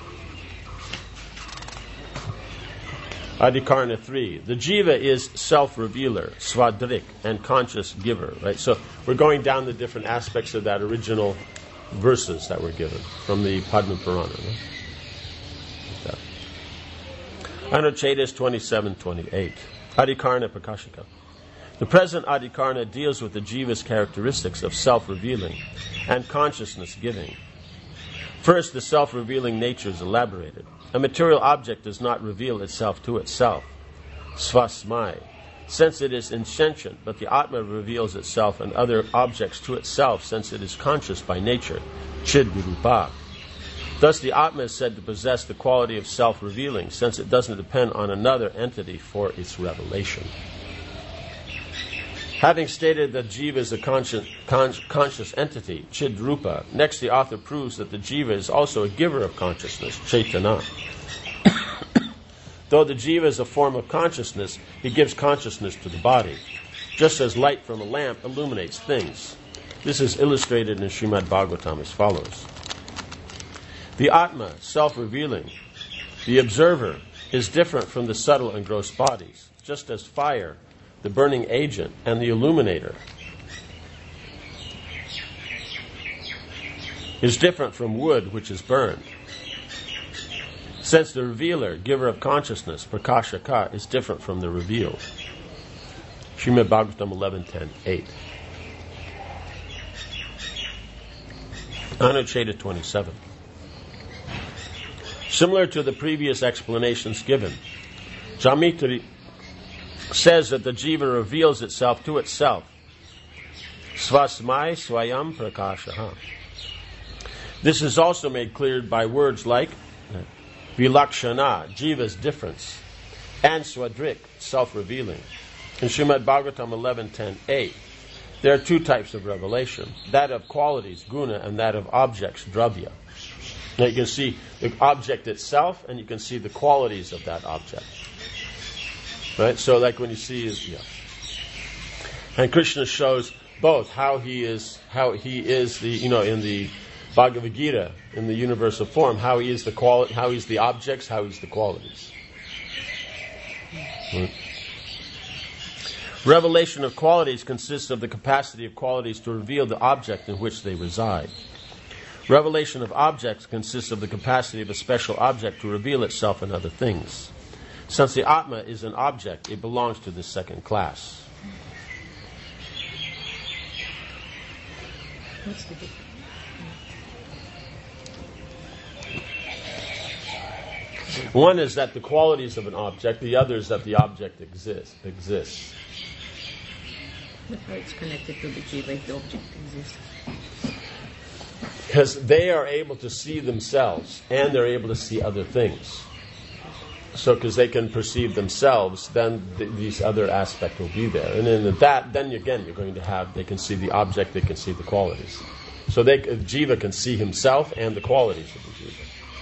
Adhikarana three. The jiva is self-revealer, svadrik, and conscious giver. Right. So we're going down the different aspects of that original verses that were given from the Padma Purana. Right? Anuchedas twenty-seven twenty-eight. Adhikarana Prakashika. The present Adhikarana deals with the jiva's characteristics of self-revealing and consciousness-giving. First, the self-revealing nature is elaborated. A material object does not reveal itself to itself, svasmai, since it is insentient, but the Atma reveals itself and other objects to itself, since it is conscious by nature, chid-virupa. Thus, the Atma is said to possess the quality of self-revealing, since it doesn't depend on another entity for its revelation. Having stated that jiva is a conscious, con- conscious entity, chidrupa, next the author proves that the jiva is also a giver of consciousness, chaitana. Though the jiva is a form of consciousness, he gives consciousness to the body, just as light from a lamp illuminates things. This is illustrated in Srimad Bhagavatam as follows. The Atma, self-revealing, the observer, is different from the subtle and gross bodies, just as fire, the burning agent, and the illuminator is different from wood which is burned. Since the revealer, giver of consciousness, prakashaka, is different from the revealed. Srimad Bhagavatam eleven ten eight. Anucheda twenty-seven. Similar to the previous explanations given, Jamitri says that the jiva reveals itself to itself. Svasmai swayam prakashaha. This is also made clear by words like vilakshana, jiva's difference, and swadrik, self-revealing. In Srimad Bhagavatam eleven ten eight, there are two types of revelation, that of qualities, guna, and that of objects, dravya. Now you can see the object itself, and you can see the qualities of that object. Right? So like when you see is yeah. And Krishna shows both how he is how he is the you know in the Bhagavad Gita, in the universal form, how he is the quali- how he's the objects, how he's the qualities. Right. Revelation of qualities consists of the capacity of qualities to reveal the object in which they reside. Revelation of objects consists of the capacity of a special object to reveal itself in other things. Since the Atma is an object, it belongs to this second class. What's the difference? One is that the qualities of an object, the other is that the object exists. exists. But how it's connected to the jiva if the object exists? Because they are able to see themselves and they're able to see other things. So, because they can perceive themselves, then th- these other aspects will be there. And then that, then again, you're going to have, they can see the object, they can see the qualities. So they, jiva can see himself and the qualities of the jiva.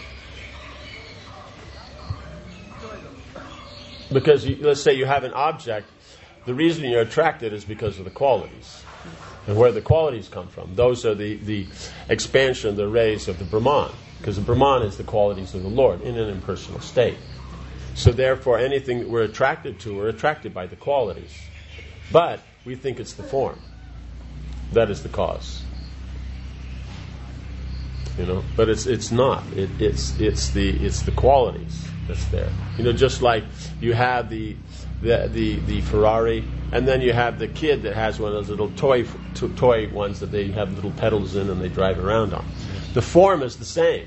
Because you, let's say you have an object, the reason you're attracted is because of the qualities. And where the qualities come from. Those are the, the expansion, the rays of the Brahman. Because the Brahman is the qualities of the Lord in an impersonal state. So therefore, anything that we're attracted to, we're attracted by the qualities. But we think it's the form. That is the cause. You know, but it's it's not. It, it's it's the it's the qualities that's there. You know, just like you have the the the, the Ferrari, and then you have the kid that has one of those little toy to, toy ones that they have little pedals in and they drive around on. The form is the same.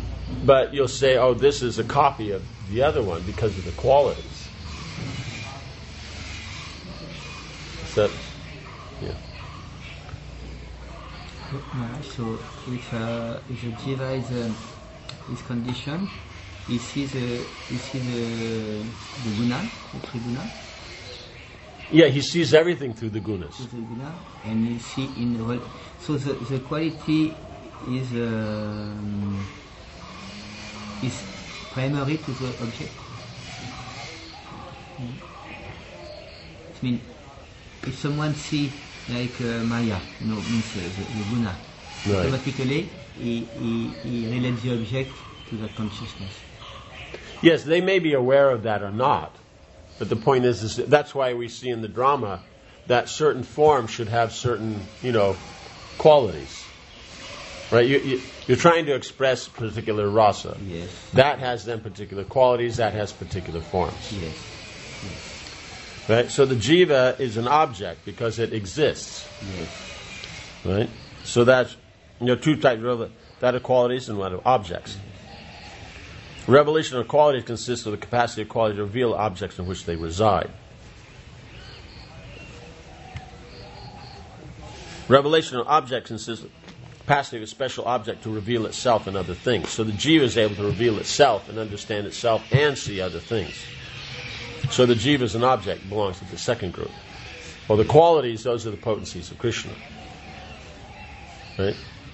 But you'll say, oh, this is a copy of the other one because of the qualities. that, yeah. Uh, so if, uh, if the jiva is, uh, is conditioned, he sees, uh, he sees the, the guna, the three guna. Yeah, he sees everything through the gunas. Through the guna, and you see in the world. So the, the quality is um, is primary to the object. Mm. I mean, if someone see like uh, Maya, you know, means uh, the, the guna, right. automatically he, he, he relates the object to that consciousness. Yes, they may be aware of that or not, but the point is, is that that's why we see in the drama that certain forms should have certain, you know, qualities. Right? You, you, you're trying to express particular rasa. Yes. That has then particular qualities, that has particular forms. Yes. Yes. Right? So the jiva is an object because it exists. Yes. Right? So that's, you know, two types of that are qualities and one of objects. Mm-hmm. Revelation of qualities consists of the capacity of qualities to reveal objects in which they reside. Revelation of objects consists of the capacity of a special object to reveal itself and other things. So the jiva is able to reveal itself and understand itself and see other things. So the jiva as an object belongs to the second group. Well, the qualities, those are the potencies of Krishna. Right?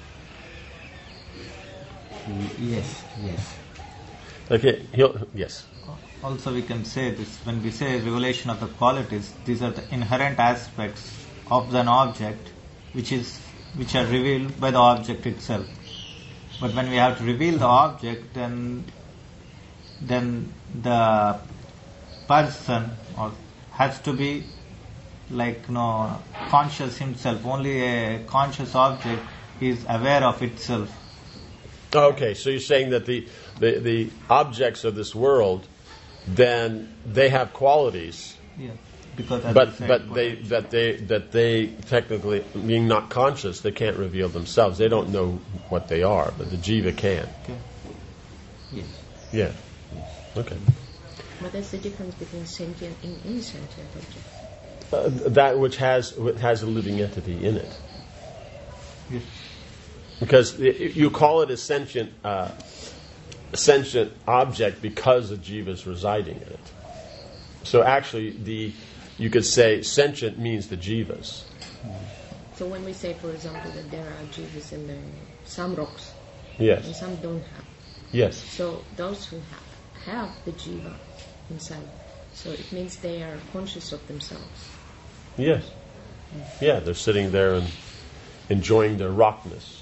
Yes, yes. Okay, he'll, yes. Also we can say this, when we say revelation of the qualities, these are the inherent aspects of an object which is which are revealed by the object itself. But when we have to reveal the object, then then the person or has to be like you know conscious himself. Only a conscious object is aware of itself. Okay, so you're saying that the, the, the objects of this world, then they have qualities. Yeah. Because as but I said, but they that they that they technically being not conscious, they can't reveal themselves. They don't know what they are, but the jiva can. Okay. Yes. Yeah. Okay. What is the difference between sentient and insentient objects? Uh, that which has which has a living entity in it. Yes. Because it, you call it a sentient uh, sentient object because the jiva is residing in it. So actually, the you could say sentient means the jivas. So when we say, for example, that there are jivas in the, some rocks, Yes. and some don't have. Yes. So those who have, have the jiva inside, so it means they are conscious of themselves. Yes. Yeah, they're sitting there and enjoying their rockness.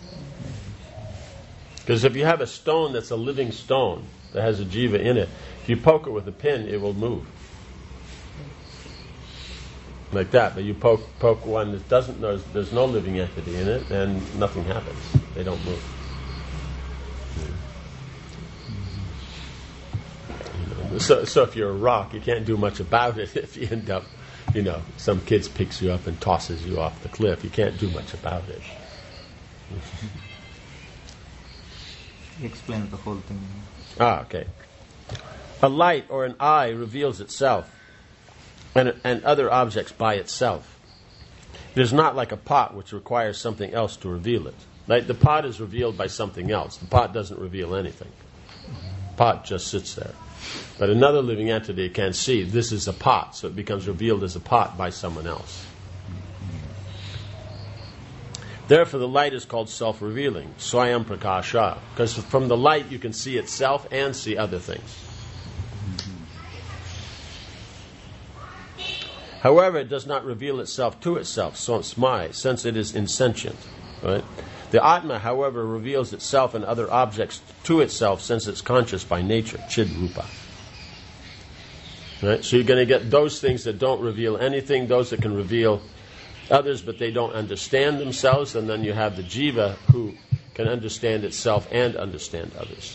Because if you have a stone that's a living stone that has a jiva in it, if you poke it with a pin, it will move. Like that. But you poke poke one that doesn't know, there's no living entity in it, and nothing happens. They don't move. You know, so, so if you're a rock, you can't do much about it if you end up, you know, some kids picks you up and tosses you off the cliff. You can't do much about it. He explains the whole thing. Ah, okay. A light or an eye reveals itself and, and other objects by itself. It is not like a pot which requires something else to reveal it. Like the pot is revealed by something else. The pot doesn't reveal anything. The pot just sits there. But another living entity can see this is a pot, so it becomes revealed as a pot by someone else. Therefore, the light is called self-revealing, Swayam Prakasha, because from the light you can see itself and see other things. However, it does not reveal itself to itself, so smai, since it is insentient. Right? The Atma, however, reveals itself and other objects to itself, since it's conscious by nature, Chid Rupa. Right? So you're going to get those things that don't reveal anything, those that can reveal others, but they don't understand themselves, and then you have the jiva who can understand itself and understand others.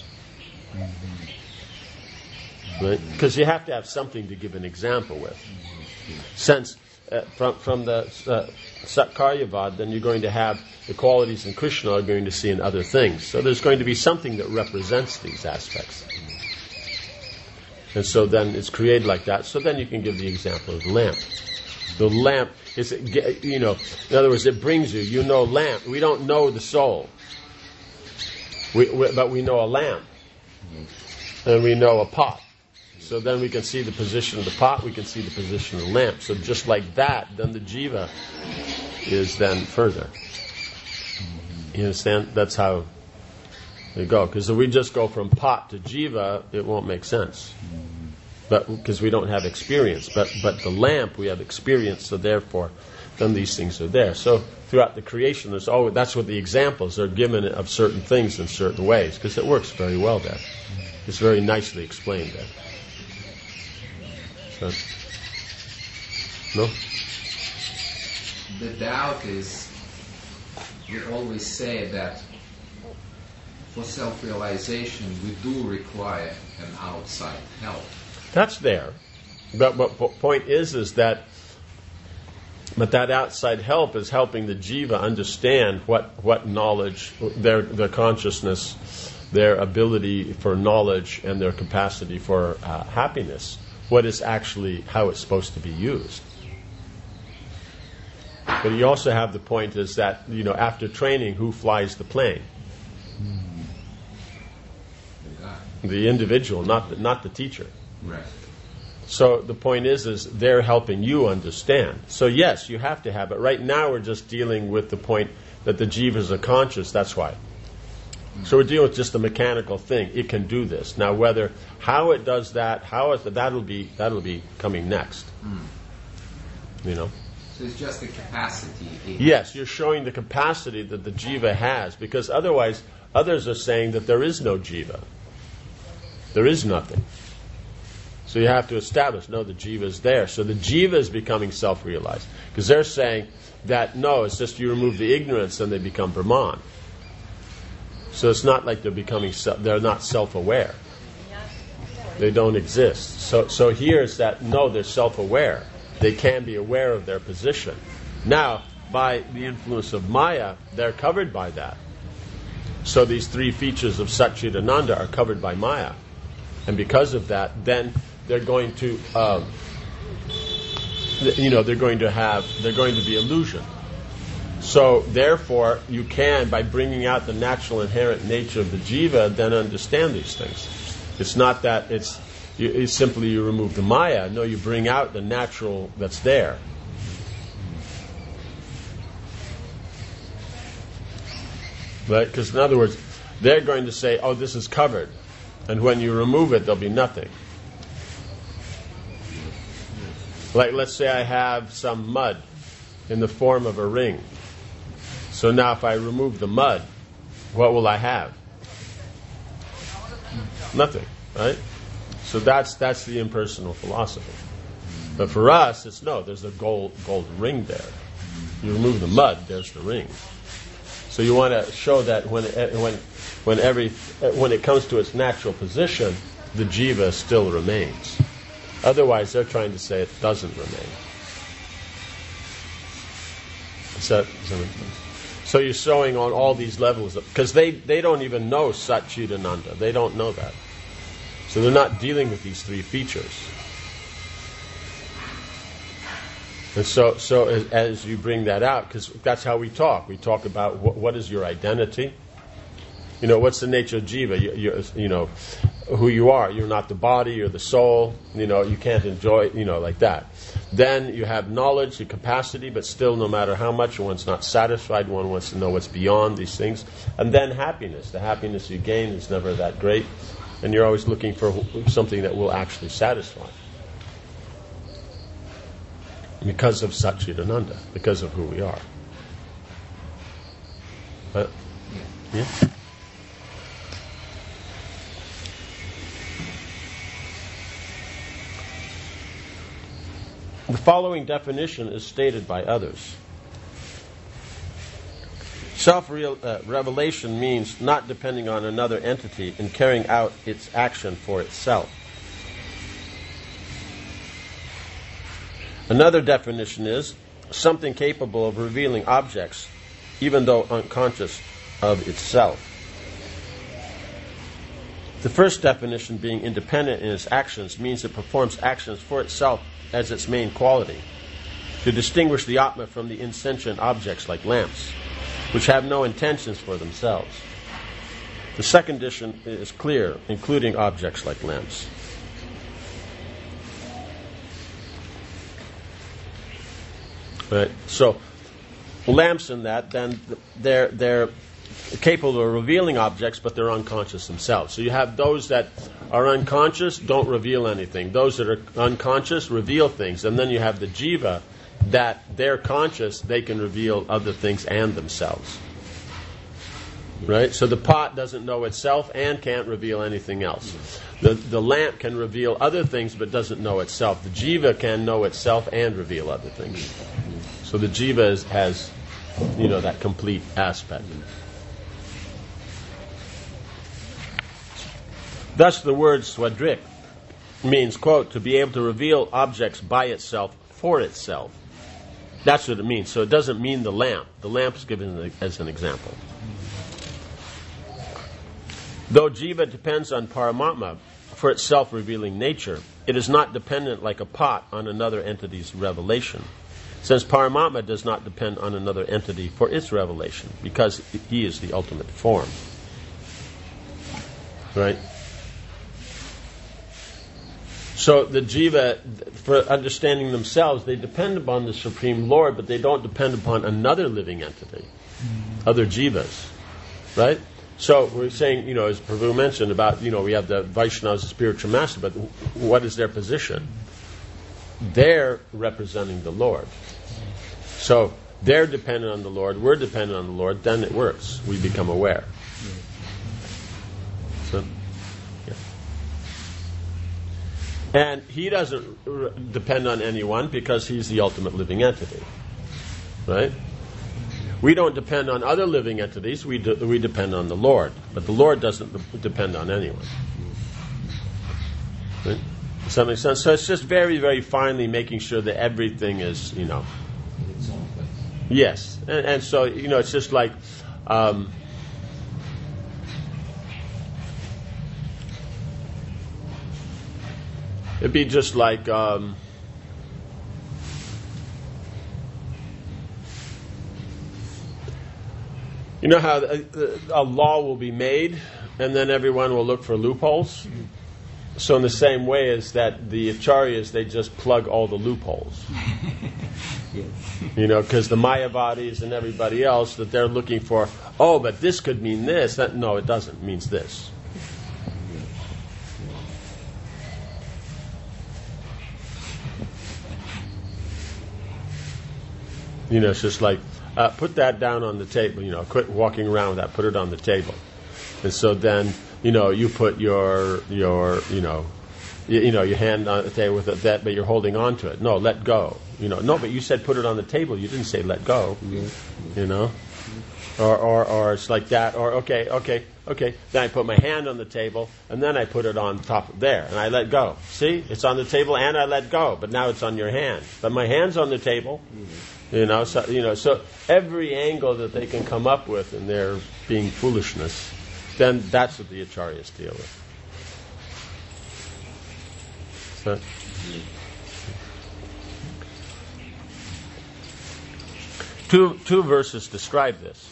Right? Because you have to have something to give an example with. Since uh, from from the uh, Satkaryavad, then you're going to have the qualities in Krishna are going to see in other things. So there's going to be something that represents these aspects. And so then it's created like that. So then you can give the example of the lamp. The lamp is, you know, in other words, it brings you. You know lamp. We don't know the soul. We, we, but we know a lamp. And we know a pot. So then we can see the position of the pot, we can see the position of the lamp. So just like that, then the jiva is then further. You understand? That's how they go. Because if we just go from pot to jiva, it won't make sense. But because we don't have experience. But but the lamp, we have experience, so therefore, then these things are there. So throughout the creation, there's always, that's what the examples are given of certain things in certain ways, because it works very well there. It's very nicely explained there. So, no? The doubt is, we always say that for self-realization we do require an outside help. That's there. But what the point is, is that but that outside help is helping the jiva understand what, what knowledge, their their consciousness, their ability for knowledge and their capacity for uh, happiness. What is actually how it's supposed to be used. But you also have the point is that, you know, after training, who flies the plane? The individual, not the, not the teacher. Right. So the point is, is they're helping you understand. So yes, you have to have it. Right now we're just dealing with the point that the jivas are conscious, that's why. So we're dealing with just a mechanical thing. It can do this. Now whether, how it does that, how it, that'll be, that'll be coming next. Mm. You know? So it's just the capacity. Yes, you're showing the capacity that the jiva has, because otherwise, others are saying that there is no jiva. There is nothing. So you have to establish, no, the jiva is there. So the jiva is becoming self-realized. Because they're saying that, no, it's just you remove the ignorance and they become Brahman. So it's not like they're becoming, se- they're not self-aware. They don't exist. So, so here is that, no, they're self-aware. They can be aware of their position. Now, by the influence of Maya, they're covered by that. So these three features of Satchidananda are covered by Maya. And because of that, then they're going to, um, you know, they're going to have, they're going to be illusion. So therefore, you can, by bringing out the natural inherent nature of the jiva, then understand these things. It's not that it's, you, it's simply you remove the Maya. No, you bring out the natural that's there. Right? Because in other words, they're going to say, oh, this is covered. And when you remove it, there'll be nothing. Like, let's say I have some mud in the form of a ring. So now if I remove the mud, what will I have? Nothing, right? So that's that's the impersonal philosophy. But for us, it's no, there's a gold gold ring there. You remove the mud, there's the ring. So you want to show that when when when every when it comes to its natural position, the jiva still remains. Otherwise, they're trying to say it doesn't remain. Is that, is that so you're showing on all these levels, because they, they don't even know Satchidananda. They don't know that. So they're not dealing with these three features. And so, so as, as you bring that out, because that's how we talk. We talk about what, what is your identity. You know, what's the nature of jiva? You, you, you know, who you are. You're not the body, you're the soul. You know, you can't enjoy, you know, like that. Then you have knowledge, your capacity, but still no matter how much, one's not satisfied, one wants to know what's beyond these things. And then happiness. The happiness you gain is never that great. And you're always looking for something that will actually satisfy. Because of Satchidananda, because of who we are. But, yeah? The following definition is stated by others. Self-revelation means not depending on another entity in carrying out its action for itself. Another definition is something capable of revealing objects, even though unconscious of itself. The first definition, being independent in its actions, means it performs actions for itself as its main quality. to distinguish the Atma from the insentient objects like lamps, which have no intentions for themselves. The second condition is clear, including objects like lamps. Right. So, lamps in that, then they're they're capable of revealing objects, but they're unconscious themselves. So you have those that are unconscious, don't reveal anything. Those that are unconscious reveal things. And then you have the jiva, that they're conscious, they can reveal other things and themselves. Right? So the pot doesn't know itself and can't reveal anything else. The the lamp can reveal other things but doesn't know itself. The jiva can know itself and reveal other things. So the jiva is, has, you know, that complete aspect. Thus the word swadrik means, quote, to be able to reveal objects by itself for itself. That's what it means. So it doesn't mean the lamp. The lamp is given as an example. Though jiva depends on Paramatma for its self-revealing nature, it is not dependent like a pot on another entity's revelation, since Paramatma does not depend on another entity for its revelation, because he is the ultimate form. Right? So the jiva, for understanding themselves, they depend upon the Supreme Lord, but they don't depend upon another living entity, other jivas. Right? So we're saying, you know, as Prabhu mentioned about, you know, we have the Vaishnavas, the spiritual master, but what is their position? They're representing the Lord. So they're dependent on the Lord, we're dependent on the Lord, then it works. We become aware. So, yeah. And he doesn't r- depend on anyone because he's the ultimate living entity. Right? We don't depend on other living entities, we de- we depend on the Lord. But the Lord doesn't de- depend on anyone. Right? Does that make sense? So it's just very, very finely making sure that everything is, you know. Yes. And, and so, you know, it's just like, um, it'd be just like, um, you know how a, a law will be made and then everyone will look for loopholes? So in the same way as that the acharyas, they just plug all the loopholes. Yes. You know, because the Mayavadis and everybody else, that they're looking for, oh, but this could mean this. That, no, it doesn't. It means this. You know, it's just like, uh, put that down on the table, you know, quit walking around with that, put it on the table. And so then, you know, you put your, your you know, you, you know, your hand on the table with that, but you're holding on to it. No, let go. You know, no, but you said put it on the table. You didn't say let go. You know, or, or, or it's like that. Or okay, okay, okay. Then I put my hand on the table, and then I put it on top of there, and I let go. See, it's on the table, and I let go. But now it's on your hand. But my hand's on the table. You know, so you know, so every angle that they can come up with in their being foolishness, then that's what the acharyas deal with. So, two two verses describe this.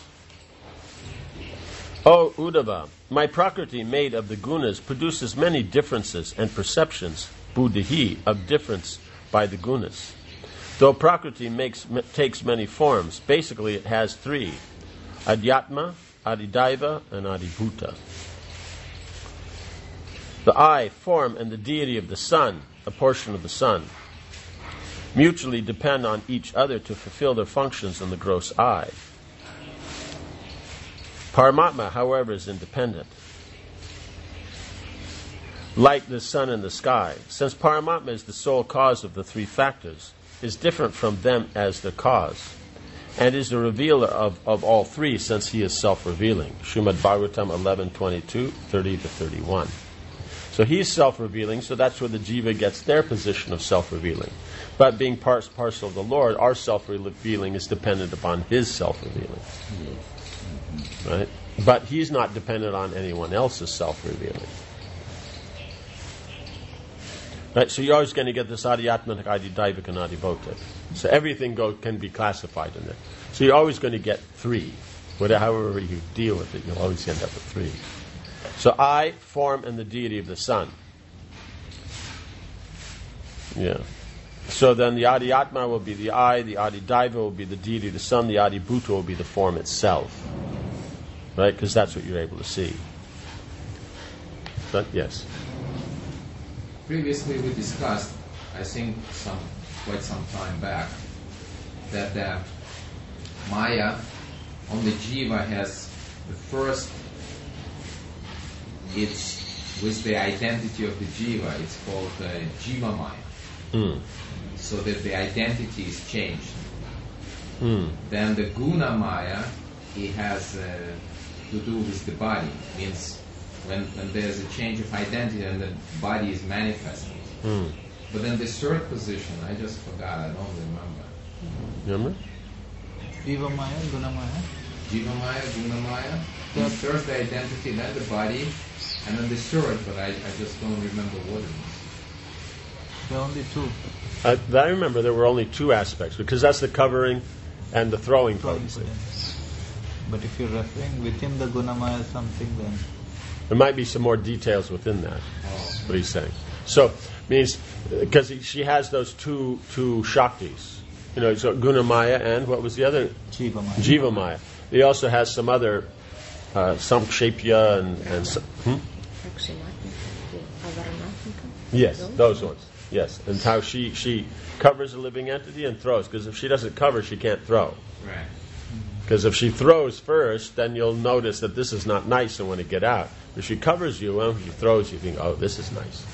O Uddhava, my prakriti made of the gunas produces many differences and perceptions, buddhi, of difference by the gunas. Though prakriti makes, m- takes many forms, basically it has three: adhyatma, adidaiva, and adibhuta. The eye, form, and the deity of the sun, a portion of the sun, mutually depend on each other to fulfill their functions in the gross eye. Paramatma, however, is independent, like the sun and the sky. Since Paramatma is the sole cause of the three factors, is different from them as the cause, and is the revealer of, of all three, since he is self-revealing. Srimad Bhagavatam eleven twenty-two, thirty to thirty-one. So he's self-revealing, so that's where the jiva gets their position of self-revealing. But being part parcel of the Lord, our self-revealing is dependent upon his self-revealing. Right? But he's not dependent on anyone else's self-revealing. Right, so you're always going to get this Adhyatmanik, Adhidaivic, and Adhibhautik. So everything go, can be classified in there. So you're always going to get three. Whatever, however you deal with it, you'll always end up with three. So I, form, and the deity of the sun. Yeah. So then the Adhyatma will be the I, the Adhidaiva will be the deity of the sun, the Adhibhuta will be the form itself. Right? Because that's what you're able to see. But, yes. Previously we discussed, I think some quite some time back, that uh, Maya on the Jiva has the first, it's with the identity of the Jiva, it's called uh, Jiva Maya. Mm. So that the identity is changed. Mm. Then the Guna Maya, it has uh, to do with the body, means when, when there's a change of identity and the body is manifested. Mm. But then the third position, I just forgot, I don't remember. Remember? Jiva Maya, Guna Maya. Jiva Maya, Guna Maya. Then first the identity, then the body, and then the third, but I, I just don't remember what it is. There are only two. I, I remember there were only two aspects, because that's the covering and the throwing Throwing potency. potency. But if you're referring within the Guna Maya something, then There might be some more details within that, what he's saying. So, means, because she has those two two Shaktis. You know, so Guna Maya and what was the other? Jiva Maya. Jiva Maya. He also has some other, uh, some Shapya and, and some, hmm? Yes, those ones. Yes, and how she, she covers a living entity and throws. Because if she doesn't cover, she can't throw. Right. Because if she throws first, then you'll notice that this is not nice and want to get out. If she covers you, well, if she throws, you think, oh, this is nice.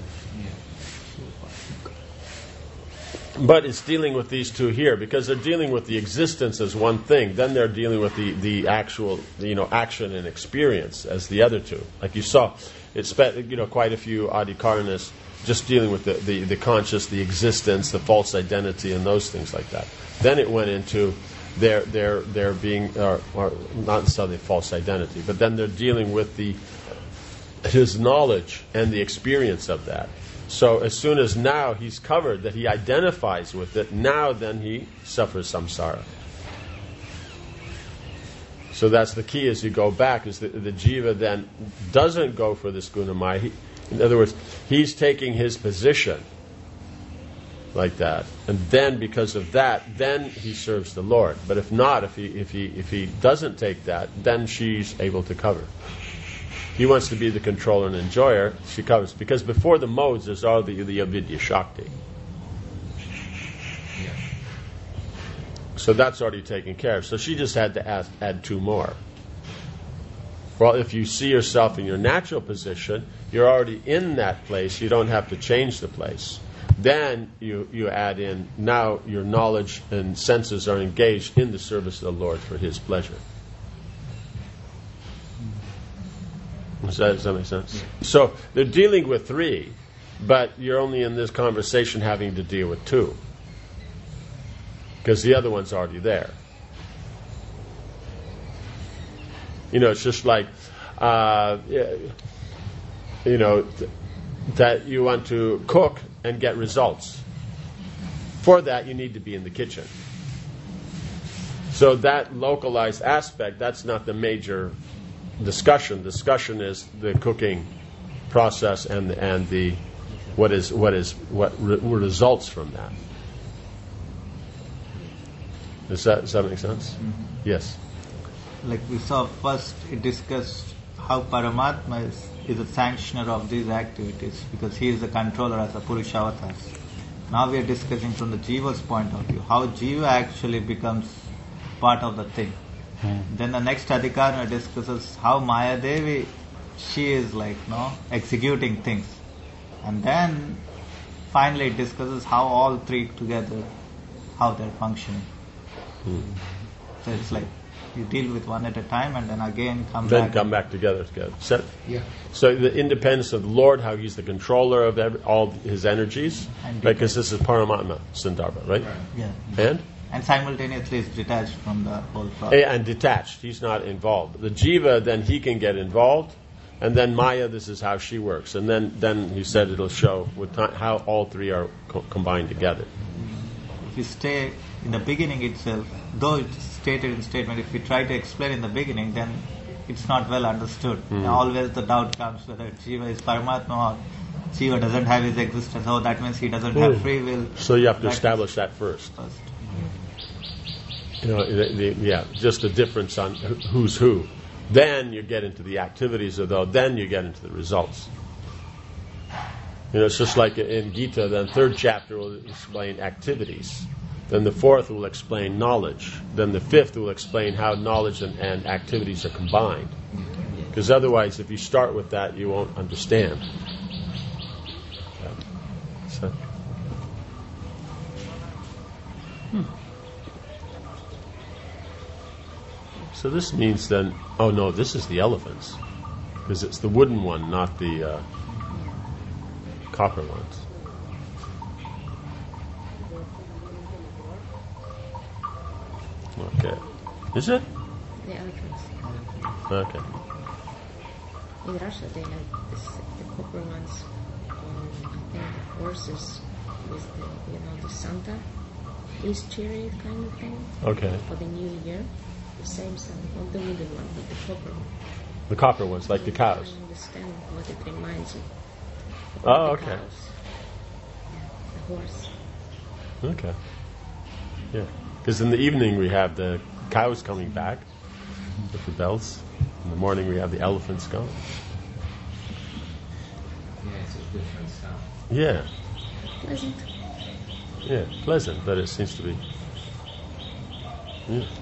But it's dealing with these two here, because they're dealing with the existence as one thing. Then they're dealing with the, the actual, you know, action and experience as the other two. Like you saw, it spent, you know, quite a few Adhikaranas just dealing with the, the, the conscious, the existence, the false identity, and those things like that. Then it went into their their their being, or, or not necessarily false identity, but then they're dealing with the his knowledge and the experience of that. So as soon as now he's covered, that he identifies with it, now then he suffers samsara. So that's the key as you go back, is that the jiva then doesn't go for this gunamaya. He, in other words, he's taking his position like that. And then because of that, then he serves the Lord. But if not, if he if he if he doesn't take that, then she's able to cover. He wants to be the controller and enjoyer, she covers. Because before the modes, there's all the, the avidya shakti. Yeah. So that's already taken care of. So she just had to add, add two more. Well, if you see yourself in your natural position, you're already in that place. You don't have to change the place. Then you, you add in, now your knowledge and senses are engaged in the service of the Lord for His pleasure. Does that, does that make sense? Yeah. So they're dealing with three, but you're only in this conversation having to deal with two. Because the other one's already there. You know, it's just like, uh, you know, th- that you want to cook and get results. For that, you need to be in the kitchen. So that localized aspect, that's not the major discussion. Discussion is the cooking process and and the what is what is what re- results from that. Does that does that make sense? Mm-hmm. Yes. Like we saw first, it discussed how Paramatma is, is a sanctioner of these activities because he is the controller as a Purushavatars. Now we are discussing from the Jiva's point of view how Jiva actually becomes part of the thing. Then the next Adhikarana discusses how Maya Devi, she is like, no, executing things. And then finally it discusses how all three together, how they're functioning. Hmm. So it's like you deal with one at a time and then again come then back. come back together together. So, Yeah. so the independence of the Lord, how He's the controller of every, all His energies, And right? Because this is Paramatma Sandarbha, right? Right. Yeah. And? And simultaneously it's detached from the whole process. And detached. He's not involved. The jiva, then he can get involved, And then Maya, this is how she works. And then, then he said it'll show with time how all three are co- combined together. If you stay in the beginning itself, though it's stated in statement, if we try to explain in the beginning, then it's not well understood. Mm. Always the doubt comes whether Jiva is Paramatma or Jiva doesn't have his existence. Oh, that means he doesn't have free will. So you have to That establish that first. first. You know, the, the, yeah, just the difference on who- who's who. Then you get into the activities of those. Then you get into the results. You know, it's just like in Gita. Then third chapter will explain activities. Then the fourth will explain knowledge. Then the fifth will explain how knowledge and, and activities are combined. Because otherwise, if you start with that, you won't understand. Yeah. So. Hmm. So this means then, oh no, this is the elephants. Because it's the wooden one, not the uh, copper ones. Okay. Is it? The elephants. Okay. In Russia, they have this, the copper ones. Um, I think horses with the, you know, the Santa East chariot kind of thing Okay. for the New Year. The same Santa, not the wooden one, but the copper one. The copper ones, like the I cows. don't understand what it reminds me. Oh, The okay. cows. Yeah, the horse. Okay. Yeah. Because in the evening we have the cows coming back with the bells. In the morning we have the elephants going. Yeah, it's a different sound. Yeah. Pleasant. Yeah. Pleasant, but it seems to be. Yeah.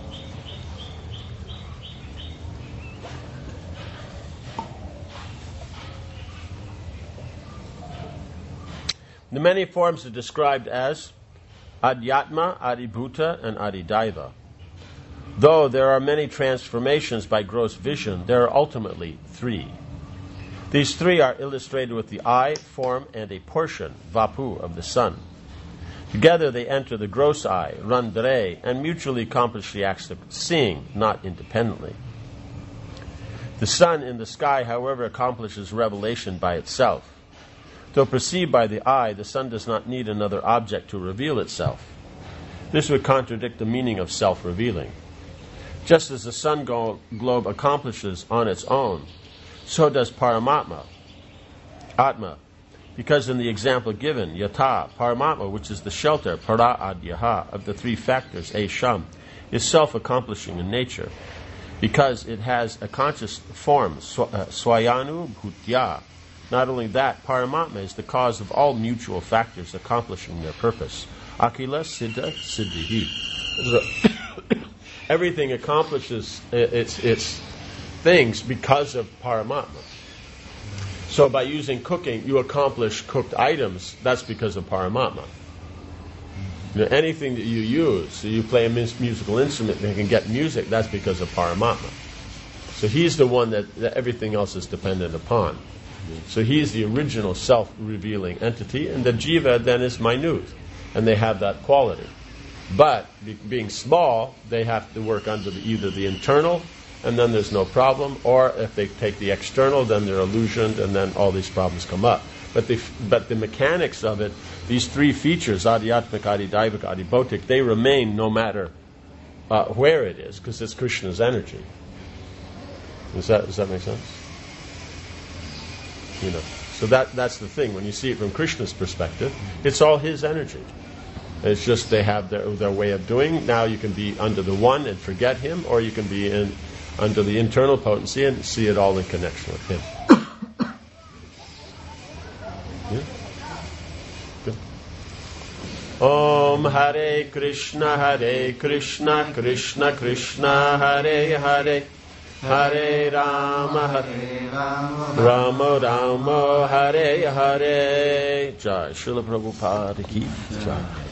The many forms are described as Adhyatma, Adibhuta, and Adidaiva. Though there are many transformations by gross vision, there are ultimately three. These three are illustrated with the eye, form, and a portion, Vapu, of the sun. Together they enter the gross eye, Randre, and mutually accomplish the acts of seeing, not independently. The sun in the sky, however, accomplishes revelation by itself. Though perceived by the eye, the sun does not need another object to reveal itself. This would contradict the meaning of self-revealing. Just as the sun go- globe accomplishes on its own, so does Paramatma, Atma, because in the example given, Yata, Paramatma, which is the shelter, Para Adyaha, of the three factors, Esham, is self-accomplishing in nature, because it has a conscious form, sw- uh, Swayanu Bhutya. Not only that, Paramatma is the cause of all mutual factors accomplishing their purpose. Akila Siddha Siddhihi. So, everything accomplishes its, its things because of Paramatma. So by using cooking, you accomplish cooked items. That's because of Paramatma. You know, anything that you use, so you play a mus- musical instrument and can get music, that's because of Paramatma. So he's the one that, that everything else is dependent upon. So he's the original self-revealing entity, and the jiva then is minute, and they have that quality. But be, being small, they have to work under the, either the internal, and then there's no problem, or if they take the external, then they're illusioned, and then all these problems come up. But the but the mechanics of it, these three features, Adhyatmik, Adidaivik, Adibhotik, they remain no matter uh, where it is, because it's Krishna's energy. Does that does that make sense? You know, so that that's the thing. When you see it from Krishna's perspective, it's all his energy. It's just they have their their way of doing. Now you can be under the one and forget him, or you can be in under the internal potency and see it all in connection with him. Yeah? Good. Om Hare Krishna Hare Krishna Krishna Krishna Hare Hare Hare Rama Hare Rama Rama Hare Hare Jai Srila Prabhupada Ki Jai.